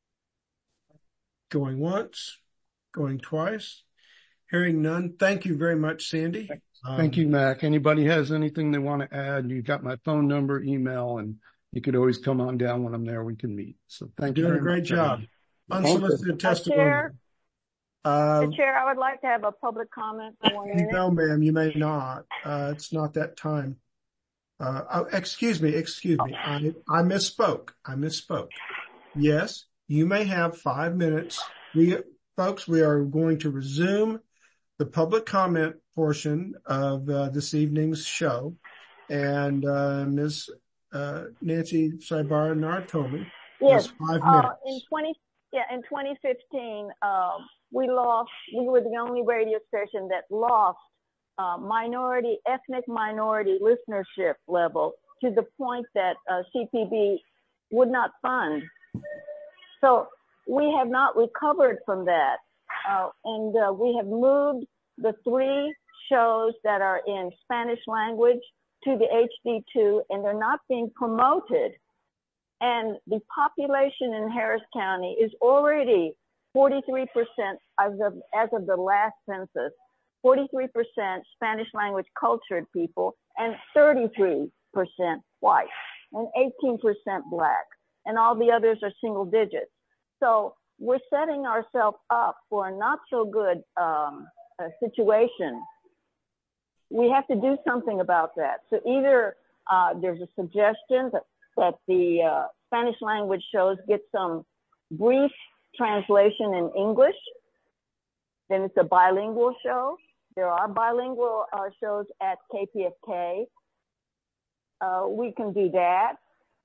Going once, going twice, hearing none. Thank you very much, Sandy. Thank Um, you, Mac. Anybody has anything they want to add, you got my phone number, email, and you could always come on down when I'm there. We can meet. So thank you Doing very a great much. job. Thank you. Unsolicited Uh, testimony. Chair, Uh, the chair, I would like to have a public comment for one minute. no, ma'am, you may not. Uh, it's not that time. Uh, oh, excuse me, excuse me. I, I misspoke. I misspoke. Yes, you may have five minutes. We, folks, we are going to resume the public comment portion of uh, this evening's show. And uh, Miz Uh, Nancy Saibara Nartomi Yes, has five uh, minutes. in twenty, yeah, in twenty fifteen, um, we lost, we were the only radio station that lost uh, minority, ethnic minority listenership level to the point that uh, C P B would not fund. So we have not recovered from that. Uh, and uh, we have moved the three shows that are in Spanish language to the H D two, and they're not being promoted. And the population in Harris County is already forty-three percent as of, as of the last census, forty-three percent Spanish language cultured people and thirty-three percent white and eighteen percent black. And all the others are single digits. So we're setting ourselves up for a not so good um, uh, situation. We have to do something about that. So either uh, there's a suggestion that, that the uh, Spanish language shows get some brief translation in English, then it's a bilingual show. There are bilingual uh, shows at K P F K. Uh, we can do that.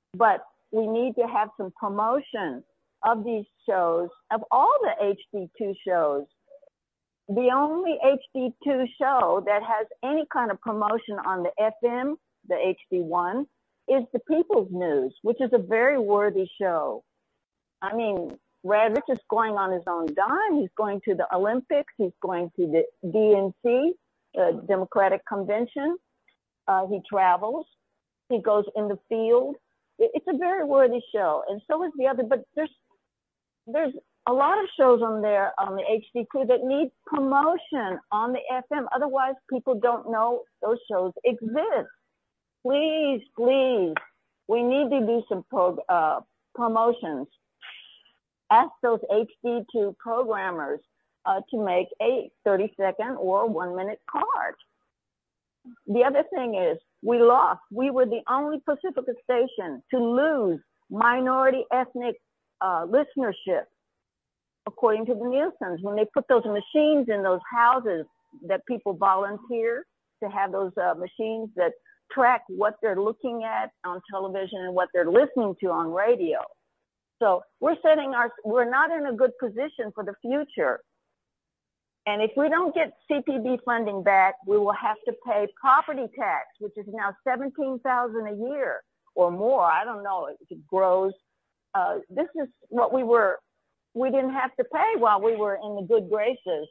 but we need to have some promotion of these shows, of all the H D two shows. The only H D two show that has any kind of promotion on the F M, the H D one, is the People's News, which is a very worthy show. I mean, Brad Rich is going on his own dime. He's going to the Olympics. He's going to the D N C, the Democratic Convention. Uh, he travels. He goes in the field. It's a very worthy show, and so is the other. But there's there's a lot of shows on there on the H D two that need promotion on the F M. Otherwise, people don't know those shows exist. Please, please, we need to do some pro, uh, promotions. Ask those H D two programmers uh, to make a thirty second or one minute card. The other thing is, we lost. We were the only Pacifica station to lose minority ethnic uh, listenership, according to the Nielsen's. When they put those machines in those houses that people volunteer to have those uh, machines that track what they're looking at on television and what they're listening to on radio. So we're setting our, we're not in a good position for the future. And if we don't get C P B funding back, we will have to pay property tax, which is now seventeen thousand dollars a year or more. I don't know if it grows. Uh, this is what we were, we didn't have to pay while we were in the good graces.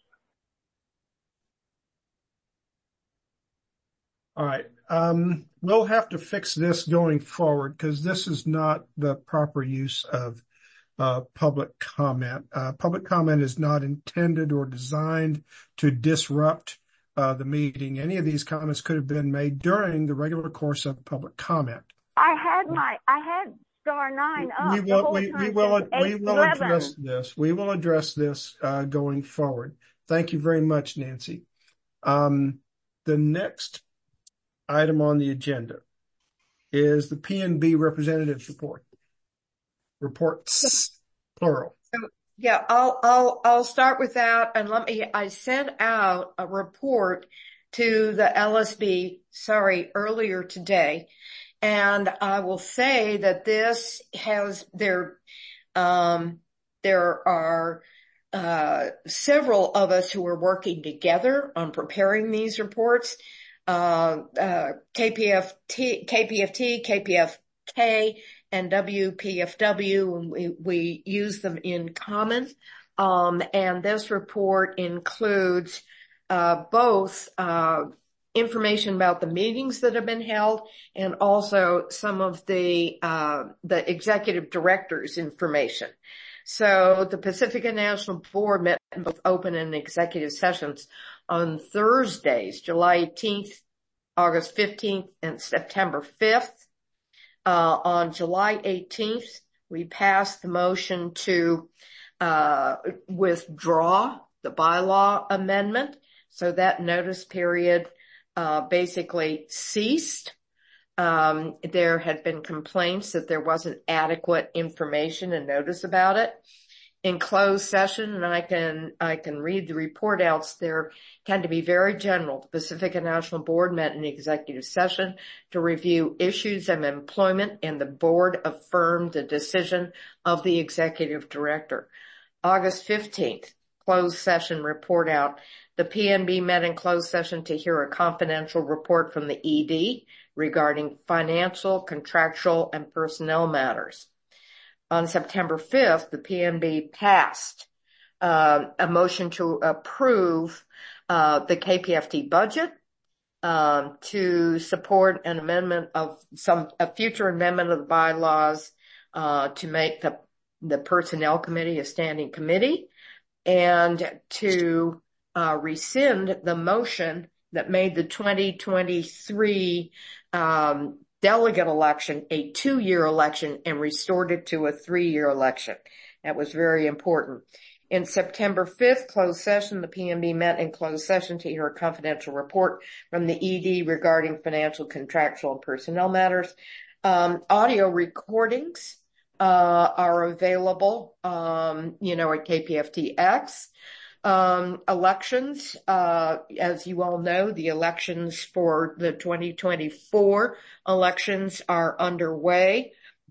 All right. Um, we'll have to fix this going forward because this is not the proper use of uh, public comment. Uh, public comment is not intended or designed to disrupt uh, the meeting. Any of these comments could have been made during the regular course of public comment. I had my, I had star nine up. We the will, whole we, time we will, since we will eight eleven. address this. We will address this uh, going forward. Thank you very much, Nancy. Um, the next item on the agenda is the P N B representatives report. Reports, plural. So, yeah, I'll, I'll, I'll start with that. And let me, I sent out a report to the L S B, sorry, earlier today. And I will say that this has, there, um, there are, uh, several of us who are working together on preparing these reports. Uh, uh, K P F T, K P F T, K P F K, and W P F W, and we, we use them in common. Um, and this report includes, uh, both, uh, information about the meetings that have been held and also some of the, uh, the executive director's information. So the Pacifica National Board met in both open and executive sessions on Thursdays, July eighteenth, August fifteenth, and September fifth. Uh, on July eighteenth, we passed the motion to, uh, withdraw the bylaw amendment. So that notice period, uh, basically ceased. Um, there had been complaints that there wasn't adequate information and notice about it. In closed session, and I can, I can read the report outs, there tend to be very general. The Pacifica National Board met in executive session to review issues of employment, and the board affirmed the decision of the executive director. August fifteenth, closed session report out. The P N B met in closed session to hear a confidential report from the E D regarding financial, contractual, and personnel matters. On September fifth, the P N B passed uh, a motion to approve uh, the K P F T budget, um, to support an amendment of some, a future amendment of the bylaws, uh, to make the, the personnel committee a standing committee, and to uh, rescind the motion that made the twenty twenty-three um delegate election a two-year election and restored it to a three-year election. That was very important. In September fifth, closed session, the P N B met in closed session to hear a confidential report from the E D regarding financial, contractual, and personnel matters. Um, audio recordings uh are available, um, you know, at K P F T X. Um, elections, uh, as you all know, the elections for the twenty twenty-four elections are underway.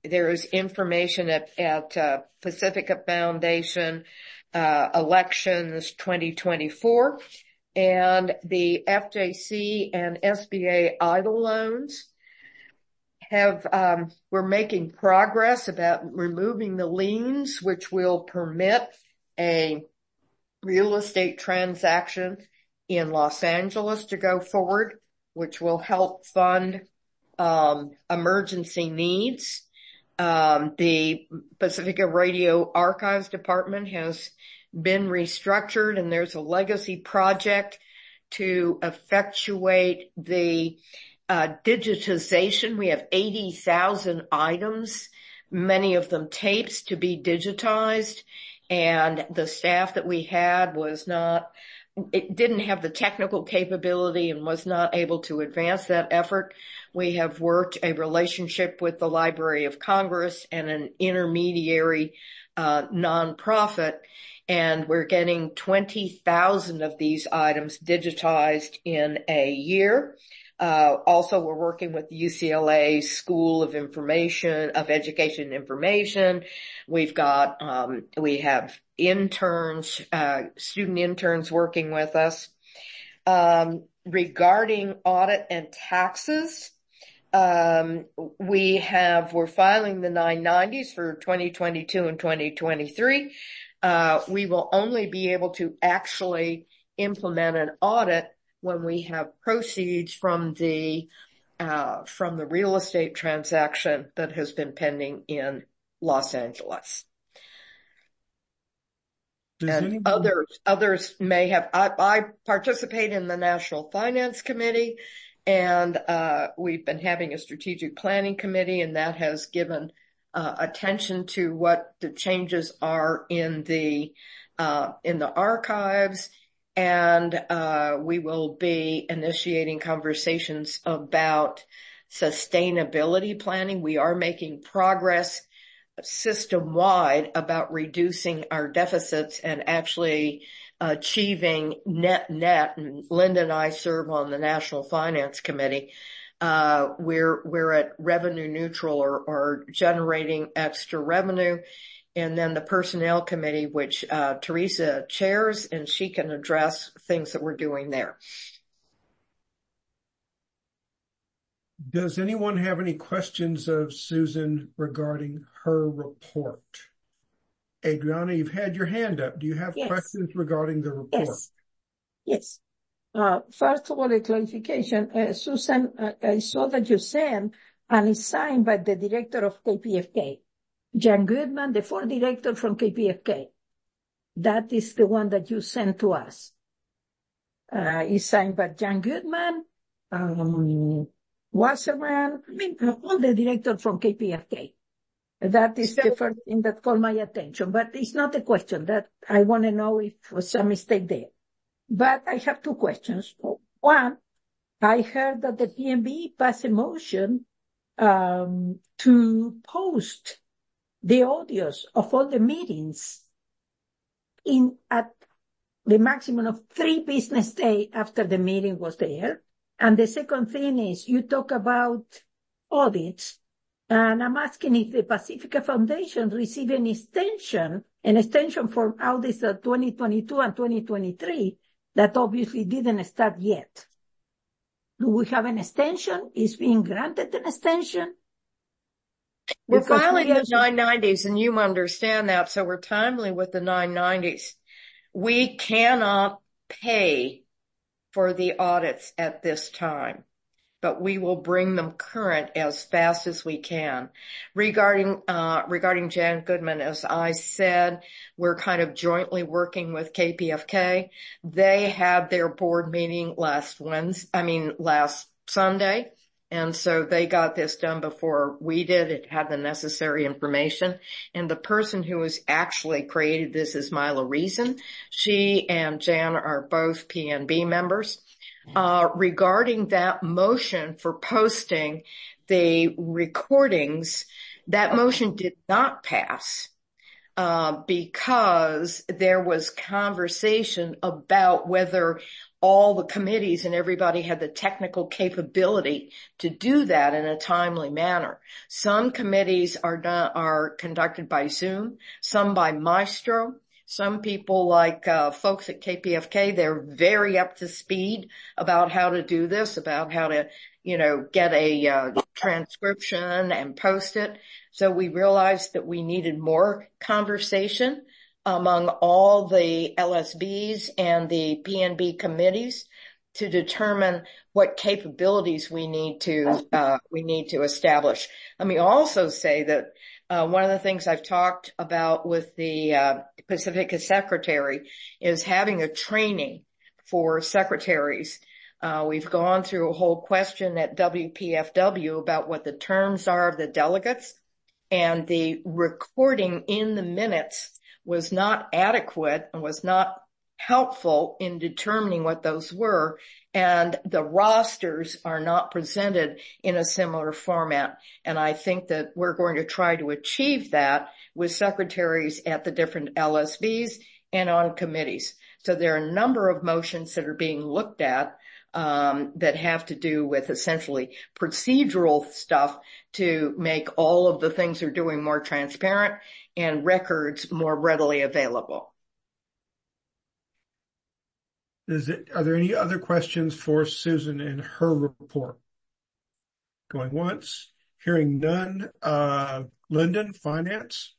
there is information at, at uh, Pacifica Foundation, uh, elections twenty twenty-four, and the F J C and S B A EIDL loans have, um, we're making progress about removing the liens, which will permit a real estate transaction in Los Angeles to go forward, which will help fund um emergency needs. Um the Pacifica Radio Archives Department has been restructured, and there's a legacy project to effectuate the uh digitization. We have eighty thousand items, many of them tapes, to be digitized, and the staff that we had was not it didn't have the technical capability and was not able to advance that effort. We have worked a relationship with the Library of Congress and an intermediary uh nonprofit, and we're getting twenty thousand of these items digitized in a year. Uh, also, we're working with the U C L A School of Information, of Education and Information. We've got, um, we have interns, uh, student interns working with us. Um, regarding audit and taxes, um, we have, we're filing the nine nineties for twenty twenty-two and twenty twenty-three. Uh, we will only be able to actually implement an audit when we have proceeds from the, uh, from the real estate transaction that has been pending in Los Angeles. Does and anyone... others, others may have, I, I participate in the National Finance Committee, and, uh, we've been having a strategic planning committee, and that has given, uh, attention to what the changes are in the, uh, in the archives. And, uh, we will be initiating conversations about sustainability planning. We are making progress system-wide about reducing our deficits and actually achieving net net. And Linda and I serve on the National Finance Committee. Uh, we're, we're at revenue neutral, or, or generating extra revenue. And then the Personnel Committee, which, uh, Teresa chairs, and she can address things that we're doing there. Does anyone have any questions of Susan regarding her report? Adriana, you've had your hand up. Do you have Yes. questions regarding the report? Yes. Yes. Uh, first of all, a clarification. Uh, Susan, uh, I saw that you sent, and it's signed by the director of K P F K. Jan Goodman, the fourth director from K P F K. That is the one that you sent to us. Uh, it's signed by Jan Goodman, um, Wasserman, I mean, all the directors from K P F K. That is the first thing that caught my attention, but it's not a question. That I want to know if there was a mistake there. But I have two questions. One, I heard that the P N B passed a motion um, to post the audios of all the meetings in at the maximum of three business days after the meeting was there. And the second thing is, you talk about audits, and I'm asking if the Pacifica Foundation received an extension, an extension for audits of twenty twenty-two and twenty twenty-three that obviously didn't start yet. Do we have an extension? Is being granted an extension? We're Because filing we the are- nine nineties, and you understand that, so we're timely with the nine nineties. We cannot pay for the audits at this time, but we will bring them current as fast as we can. Regarding, uh, regarding Jan Goodman, as I said, we're kind of jointly working with K P F K. They had their board meeting last Wednesday, I mean, last Sunday. And so they got this done before we did. It had the necessary information. And the person who has actually created this is Mila Reason. She and Jan are both P N B members. Uh, regarding that motion for posting the recordings, that motion did not pass, uh, because there was conversation about whether all the committees and everybody had the technical capability to do that in a timely manner. Some committees are done, are conducted by Zoom, some by Maestro. Some people like uh, folks at K P F K, they're very up to speed about how to do this, about how to, you know, get a uh, transcription and post it. So we realized that we needed more conversation among all the L S Bs and the P N B committees to determine what capabilities we need to uh, we need to establish. Let me also say that uh, one of the things I've talked about with the uh, Pacifica secretary is having a training for secretaries. Uh, we've gone through a whole question at W P F W about what the terms are of the delegates, and the recording in the minutes was not adequate and was not helpful in determining what those were, and the rosters are not presented in a similar format. And I think that we're going to try to achieve that with secretaries at the different L S Bs and on committees. So there are a number of motions that are being looked at um, that have to do with essentially procedural stuff to make all of the things they're doing more transparent and records more readily available. Is it, are there any other questions for Susan and her report? Going once, hearing none. Uh, Lyndon, Finance?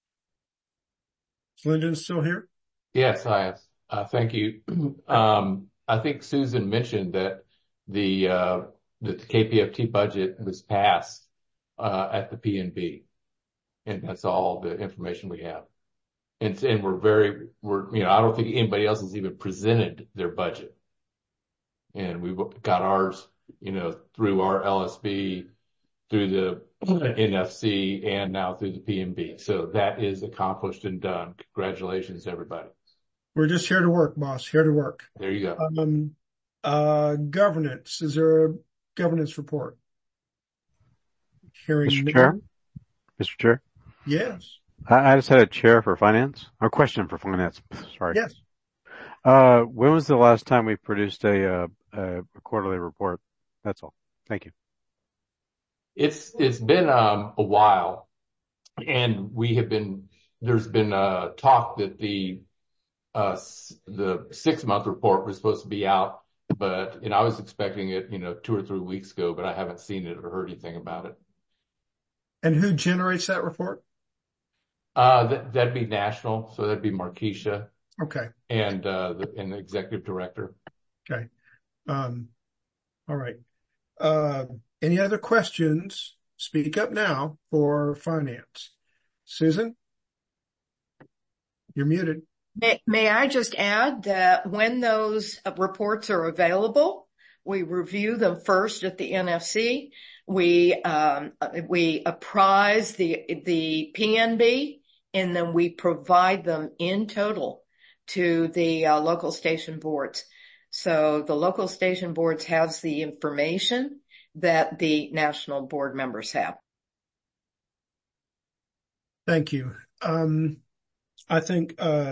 Is Lyndon still here? Yes, I am. Uh, thank you. Um, I think Susan mentioned that the, uh, that the K P F T budget was passed, uh, at the P N B. And that's all the information we have. And, and we're very, we're, you know, I don't think anybody else has even presented their budget. And we've got ours, you know, through our L S B, through the N F C, and now through the P N B. So that is accomplished and done. Congratulations, everybody. We're just here to work, boss. Here to work. There you go. Um, uh, governance. Is there a governance report? Hearing Mister none. Chair? Mister Chair? Yes. I, I just had a chair for finance, or question for finance. Sorry. Yes. Uh, when was the last time we produced a, uh, a quarterly report? That's all. Thank you. It's, it's been, um, a while, and we have been, there's been, uh, talk that the, uh, the six month report was supposed to be out, but, and I was expecting it, you know, two or three weeks ago, but I haven't seen it or heard anything about it. And who generates that report? Uh, that, that'd be national. So that'd be Markeisha. Okay. And, uh, the, and the executive director. Okay. Um, all right. Uh, any other questions? Speak up now for finance. Susan? You're muted. May, may I just add that when those reports are available, we review them first at the N F C. We, um, we apprise the, the P N B, and then we provide them in total to the uh, local station boards. So the local station boards has the information that the national board members have. Thank you. Um, I think, uh,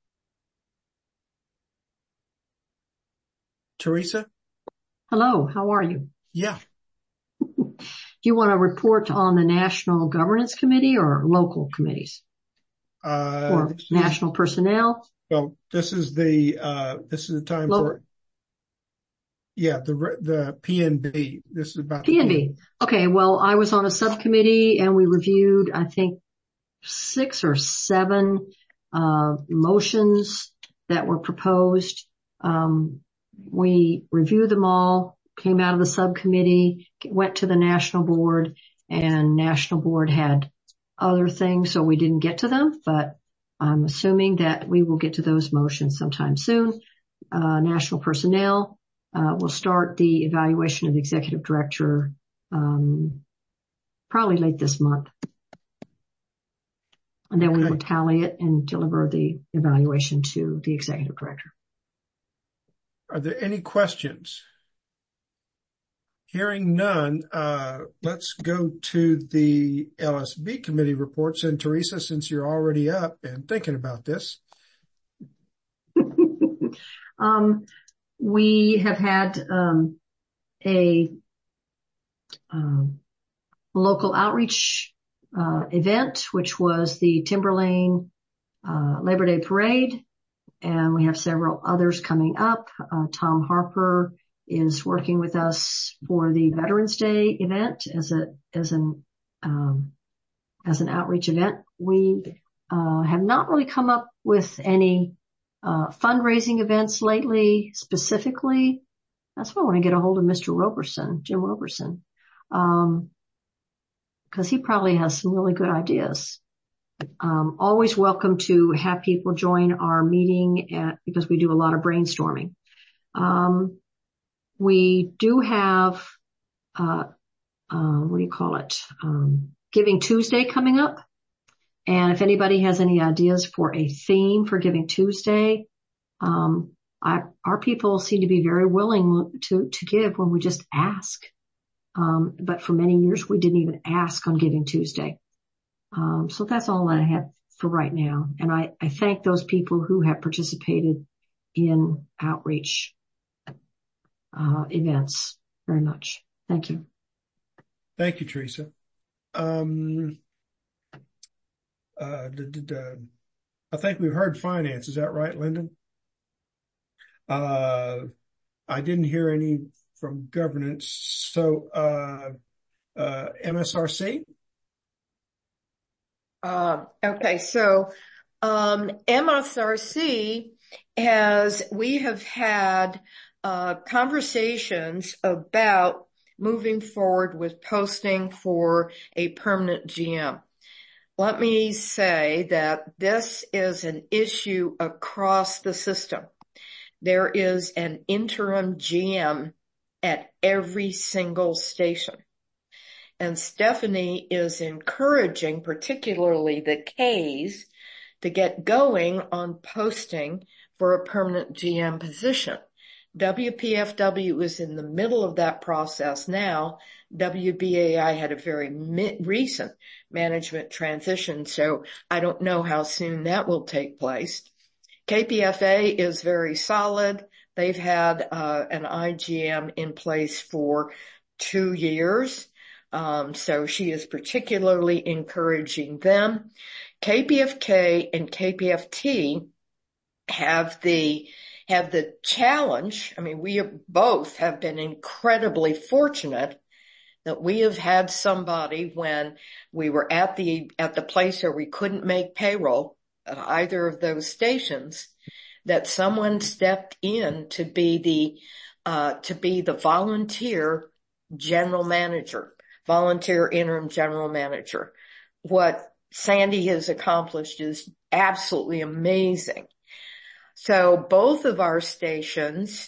Teresa? Hello, how are you? Yeah. Do you want to report on the National Governance Committee or local committees? Uh, or national is, personnel? Well, this is the, uh, this is the time local. for, yeah, the, the P N B. This is about P N B. P N B. Okay. Well, I was on a subcommittee and we reviewed, I think, six or seven, uh, motions that were proposed. Um, we reviewed them all, came out of the subcommittee, went to the national board, and national board had other things, so we didn't get to them, but I'm assuming that we will get to those motions sometime soon. Uh, national personnel, uh, will start the evaluation of the executive director, um, probably late this month. And then okay. we will tally it and deliver the evaluation to the executive director. Are there any questions? Hearing none, uh, let's go to the L S B committee reports. And Teresa, since you're already up and thinking about this. um, we have had um, a um, local outreach uh, event, which was the Timberlane uh, Labor Day Parade, and we have several others coming up. Uh, Tom Harper is working with us for the Veterans Day event as a as an um, as an outreach event. We uh, have not really come up with any uh, fundraising events lately specifically. That's why I want to get a hold of Mister Roberson, Jim Roberson, um, because he probably has some really good ideas. Um, always welcome to have people join our meeting at, because we do a lot of brainstorming. Um, we do have, uh, uh, what do you call it? Um, Giving Tuesday coming up. And if anybody has any ideas for a theme for Giving Tuesday, um, I, our people seem to be very willing to, to give when we just ask. Um, but for many years, we didn't even ask on Giving Tuesday. Um, so that's all that I have for right now. And I, I thank those people who have participated in outreach, uh, events very much. Thank you. Thank you, Teresa. Um, uh, d- d- d- I think we've heard finance. Is that right, Lyndon? Uh, I didn't hear any from governance. So, uh, uh, M S R C? Uh, okay, so um, M S R C has, we have had uh, conversations about moving forward with posting for a permanent G M. Let me say that this is an issue across the system. There is an interim G M at every single station. And Stephanie is encouraging, particularly the K's, to get going on posting for a permanent G M position. W P F W is in the middle of that process now. W B A I had a very mi- recent management transition, so I don't know how soon that will take place. K P F A is very solid. They've had uh, an I G M in place for two years. Um, so she is particularly encouraging them. K P F K and K P F T have the, have the challenge. I mean, we have, both have been incredibly fortunate that we have had somebody when we were at the, at the place where we couldn't make payroll at either of those stations, that someone stepped in to be the, uh, to be the volunteer general manager. Volunteer interim general manager. What Sandy has accomplished is absolutely amazing. So both of our stations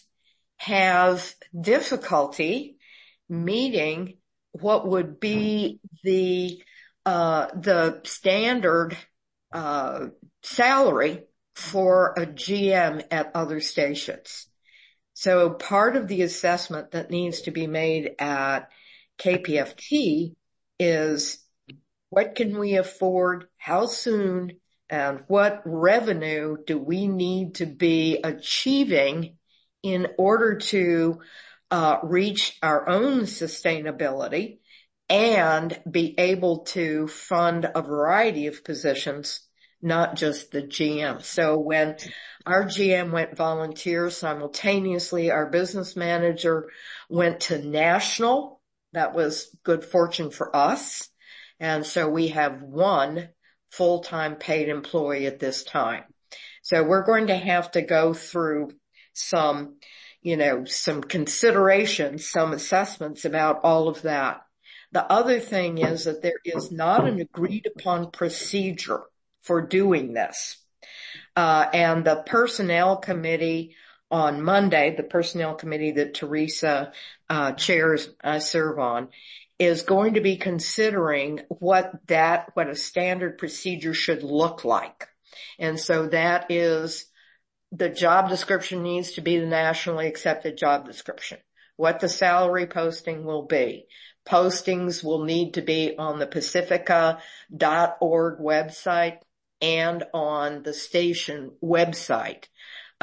have difficulty meeting what would be the, uh, the standard, uh, salary for a G M at other stations. So part of the assessment that needs to be made at K P F T is what can we afford, how soon, and what revenue do we need to be achieving in order to uh, reach our own sustainability and be able to fund a variety of positions, not just the G M. So when our G M went volunteer, simultaneously our business manager went to national. That was good fortune for us. And so we have one full-time paid employee at this time. So we're going to have to go through some, you know, some considerations, some assessments about all of that. The other thing is that there is not an agreed upon procedure for doing this. Uh, and the personnel committee on Monday, the personnel committee that Teresa uh, chairs, I serve on, is going to be considering what that, what a standard procedure should look like. And so that is, the job description needs to be the nationally accepted job description. What the salary posting will be. Postings will need to be on the pacifica dot org website and on the station website.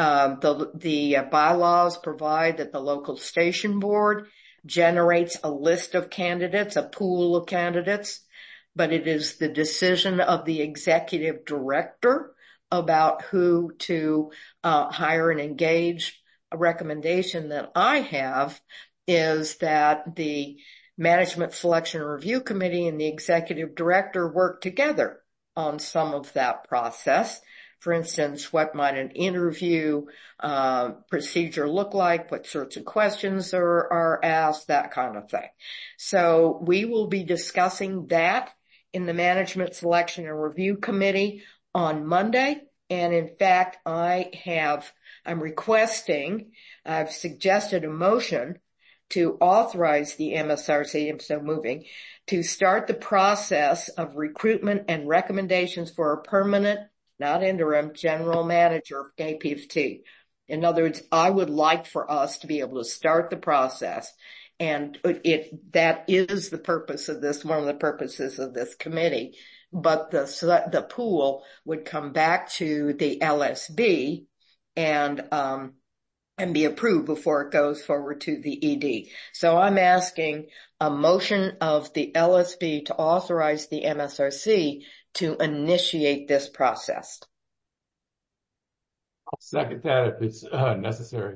Uh, the, the uh, bylaws provide that the local station board generates a list of candidates, a pool of candidates, but it is the decision of the executive director about who to uh, hire and engage. A recommendation that I have is that the Management Selection and Review Committee and the executive director work together on some of that process. For instance, what might an interview uh, procedure look like? What sorts of questions are, are asked? That kind of thing. So we will be discussing that in the Management Selection and Review Committee on Monday. And in fact, I have, I'm requesting, I've suggested a motion to authorize the M S R C, I'm so moving, to start the process of recruitment and recommendations for a permanent, not interim, general manager of K P F T. In other words, I would like for us to be able to start the process, and it, that is the purpose of this, one of the purposes of this committee. But the, the pool would come back to the L S B and, um, and be approved before it goes forward to the E D. So I'm asking a motion of the L S B to authorize the M S R C to initiate this process. I'll second that if it's uh, necessary.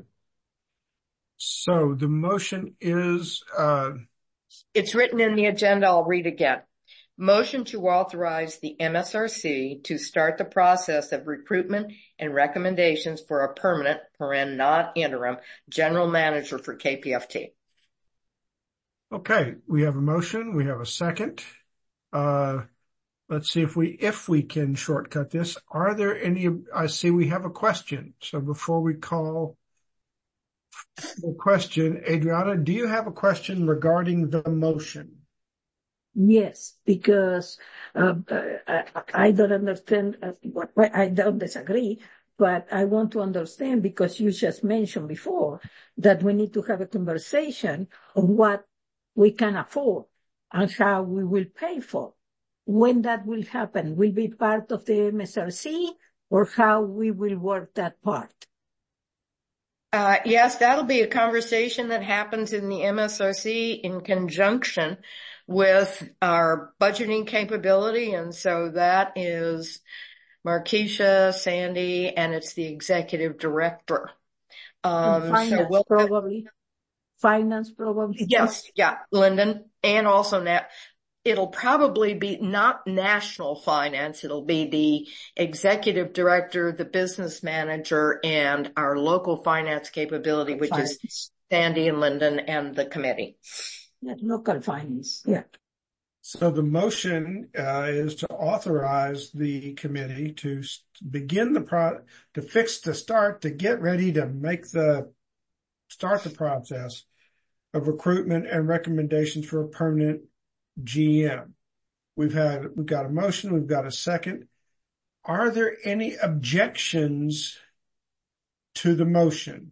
So the motion is, uh, it's written in the agenda. I'll read again. Motion to authorize the M S R C to start the process of recruitment and recommendations for a permanent, paren, not interim, general manager for K P F T. Okay, we have a motion. We have a second. Uh, let's see if we, if we can shortcut this. Are there any, I see we have a question. So before we call the question, Adriana, do you have a question regarding the motion? Yes, because uh, I, I don't understand, uh, I don't disagree, but I want to understand because you just mentioned before that we need to have a conversation on what we can afford and how we will pay for. When that will happen, will be part of the M S R C or how we will work that part? Uh, yes, that'll be a conversation that happens in the M S R C in conjunction with our budgeting capability. And so that is Markeisha, Sandy, and it's the executive director. Um, and finance, so we'll, probably. Finance, probably. Yes, yeah, Lyndon. And also now, it'll probably be not national finance. It'll be the executive director, the business manager, and our local finance capability, which finance. is Sandy and Lyndon and the committee. Yeah, local finance, yeah. So the motion uh, is to authorize the committee to begin the pro, to fix the start, to get ready to make the, start the process of recruitment and recommendations for a permanent G M. We've had, we've got a motion, we've got a second. Are there any objections to the motion?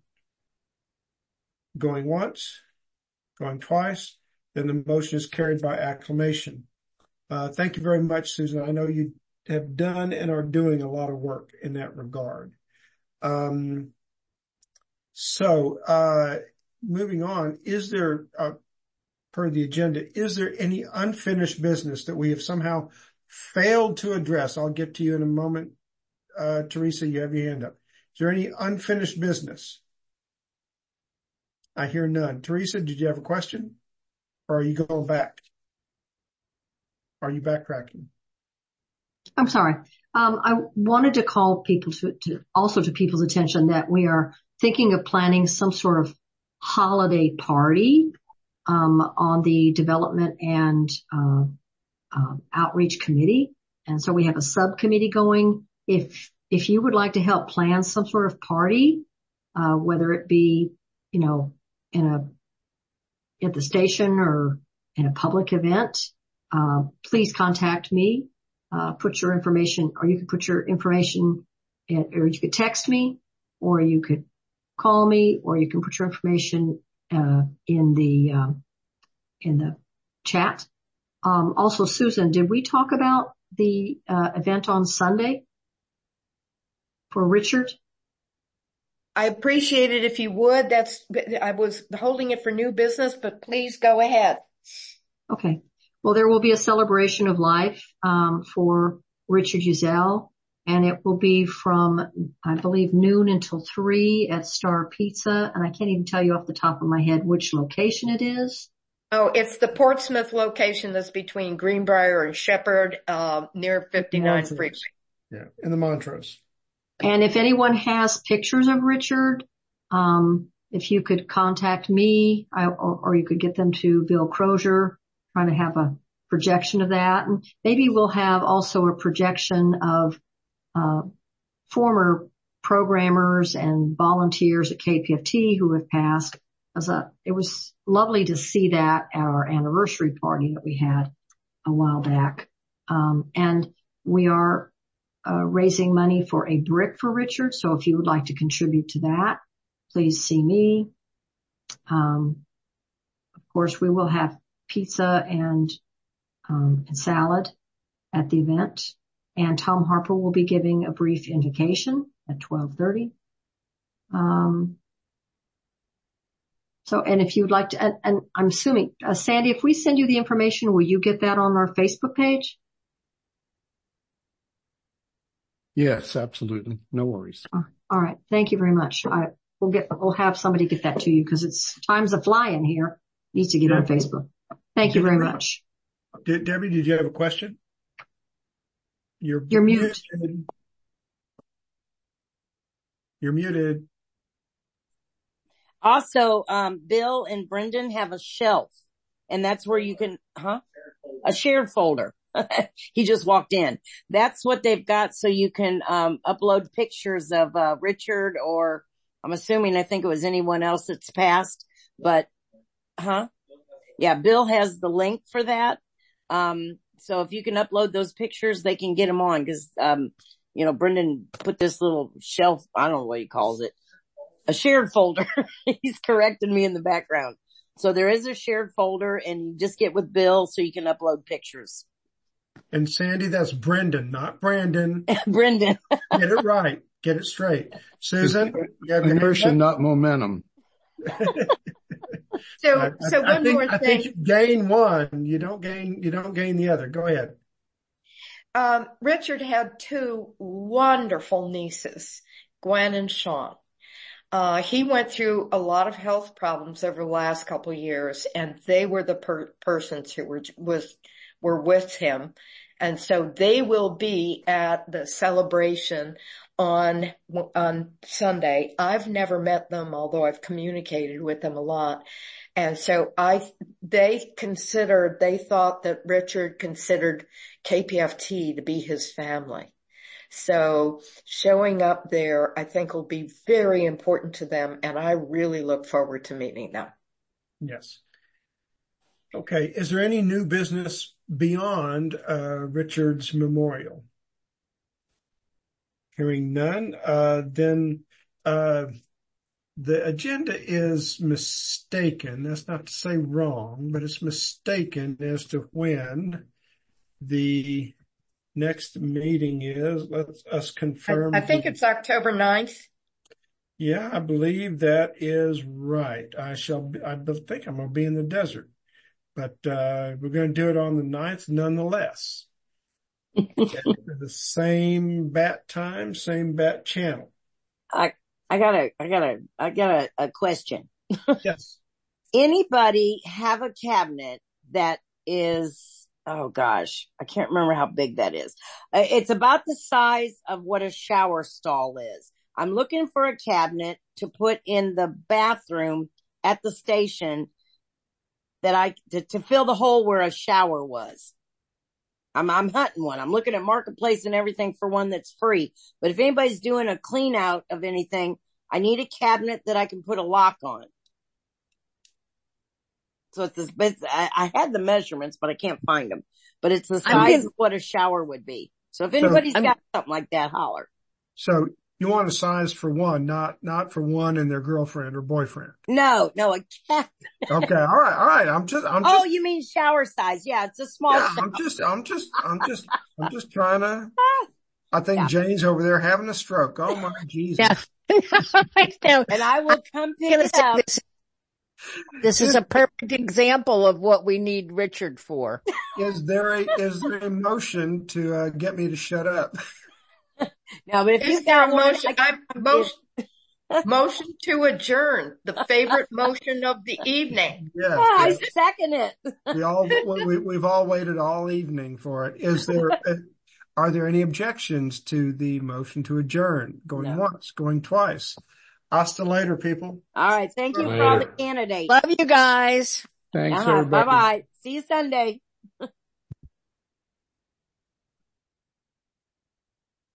Going once, going twice, then the motion is carried by acclamation. Uh, thank you very much, Susan. I know you have done and are doing a lot of work in that regard. Um, so, uh, moving on, is there, uh, per the agenda, is there any unfinished business that we have somehow failed to address? I'll get to you in a moment. Uh, Teresa, you have your hand up. Is there any unfinished business? I hear none. Teresa, did you have a question? Or are you going back? Are you backtracking? I'm sorry. Um, I wanted to call people to, to also to people's attention that we are thinking of planning some sort of holiday party um, on the development and uh, uh, outreach committee. And so we have a subcommittee going. If, if you would like to help plan some sort of party, uh, whether it be, you know, in a, at the station or in a public event, uh, please contact me, uh, put your information, or you could put your information in, or you could text me, or you could call me, or you can put your information, uh, in the, um, in the chat. Um, also, Susan, did we talk about the, uh, event on Sunday for Richard? I appreciate it if you would. That's, I was holding it for new business, but please go ahead. Okay. Well, there will be a celebration of life, um, for Richard Uzzell, and it will be from, I believe, noon until three at Star Pizza. And I can't even tell you off the top of my head which location it is. Oh, it's the Portsmouth location that's between Greenbrier and Shepherd, uh, near fifty-nine Freeway. Yeah, in the Montrose. And if anyone has pictures of Richard, um, if you could contact me, I, or, or you could get them to Bill Crozier, trying to have a projection of that. And maybe we'll have also a projection of, uh, former programmers and volunteers at K P F T who have passed. As a, it was lovely to see that at our anniversary party that we had a while back. Um, and we are Uh, raising money for a brick for Richard. So if you would like to contribute to that, please see me. Um, of course, we will have pizza and, um, and salad at the event. And Tom Harper will be giving a brief invocation at twelve thirty. Um, so, and if you would like to, and, and I'm assuming, uh, Sandy, if we send you the information, will you get that on our Facebook page? Yes, absolutely. No worries. All right. Thank you very much. I will get, we'll have somebody get that to you because it's time's a flying here. Needs to get on Facebook. Thank you very much. Did, Debbie, did you have a question? You're, You're muted. muted. You're muted. Also, um, Bill and Brendan have a shelf, and that's where you can, huh? A shared folder. He just walked in. That's what they've got, so you can um upload pictures of uh Richard, or I'm assuming, I think it was anyone else that's passed, but huh? Yeah, Bill has the link for that. Um so if you can upload those pictures, they can get them on, because um you know, Brendan put this little shelf, I don't know what he calls it, a shared folder. He's correcting me in the background. So there is a shared folder, and you just get with Bill so you can upload pictures. And Sandy, that's Brendan, not Brandon. Brendan. Get it right. Get it straight. Susan? You have your Inertia, hand up? not momentum. So, I, so I, I one think, more I thing. think you gain one. You don't gain, you don't gain the other. Go ahead. Um, Richard had two wonderful nieces, Gwen and Sean. Uh, he went through a lot of health problems over the last couple of years, and they were the per- persons who were, was, were with him. And so they will be at the celebration on, on Sunday. I've never met them, although I've communicated with them a lot. And so I, they considered, they thought that Richard considered K P F T to be his family. So showing up there, I think, will be very important to them. And I really look forward to meeting them. Yes. Okay. Is there any new business beyond uh, Richard's memorial? Hearing none, uh, then uh, the agenda is mistaken. That's not to say wrong, but it's mistaken as to when the next meeting is. Let's us confirm. I, I think it's October ninth. Yeah, I believe that is right. I shall be, I think I'm going to be in the desert, but uh we're going to do it on the ninth nonetheless. The same bat time, same bat channel. I, I got a, I got a, I got a, a question. Yes. Anybody have a cabinet that is, oh gosh, I can't remember how big that is. Uh, it's about the size of what a shower stall is. I'm looking for a cabinet to put in the bathroom at the station that I, to, to fill the hole where a shower was. I'm, I'm hunting one. I'm looking at Marketplace and everything for one that's free. But if anybody's doing a clean out of anything, I need a cabinet that I can put a lock on. So it's this, it's, I, I had the measurements, but I can't find them. But it's the size of what a shower would be. So if anybody's So, got something like that, holler. So you want a size for one, not, not for one and their girlfriend or boyfriend. No, no, a cabinet. Okay. All right. All right. I'm just, I'm just. Oh, you mean shower size? Yeah, it's a small Yeah, shower. I'm just, I'm just, I'm just, I'm just trying to, I think yeah. Jane's over there having a stroke. Oh my Jesus. Yeah. know, and I will come pick I'm gonna it say up. This, this is a perfect example of what we need Richard for. Is there a, is there a motion to uh, get me to shut up? No, but if Is you've there got a one, motion? I I motion, motion to adjourn, the favorite motion of the evening. Yes, yeah, I yes. second it. We all we, we've all waited all evening for it. Is there? A, are there any objections to the motion to adjourn? Going No. once, going twice. Hasta later, people. All right. Thank you Later. for all the candidates. Love you guys. Thanks, Uh-huh. everybody. Bye bye. See you Sunday.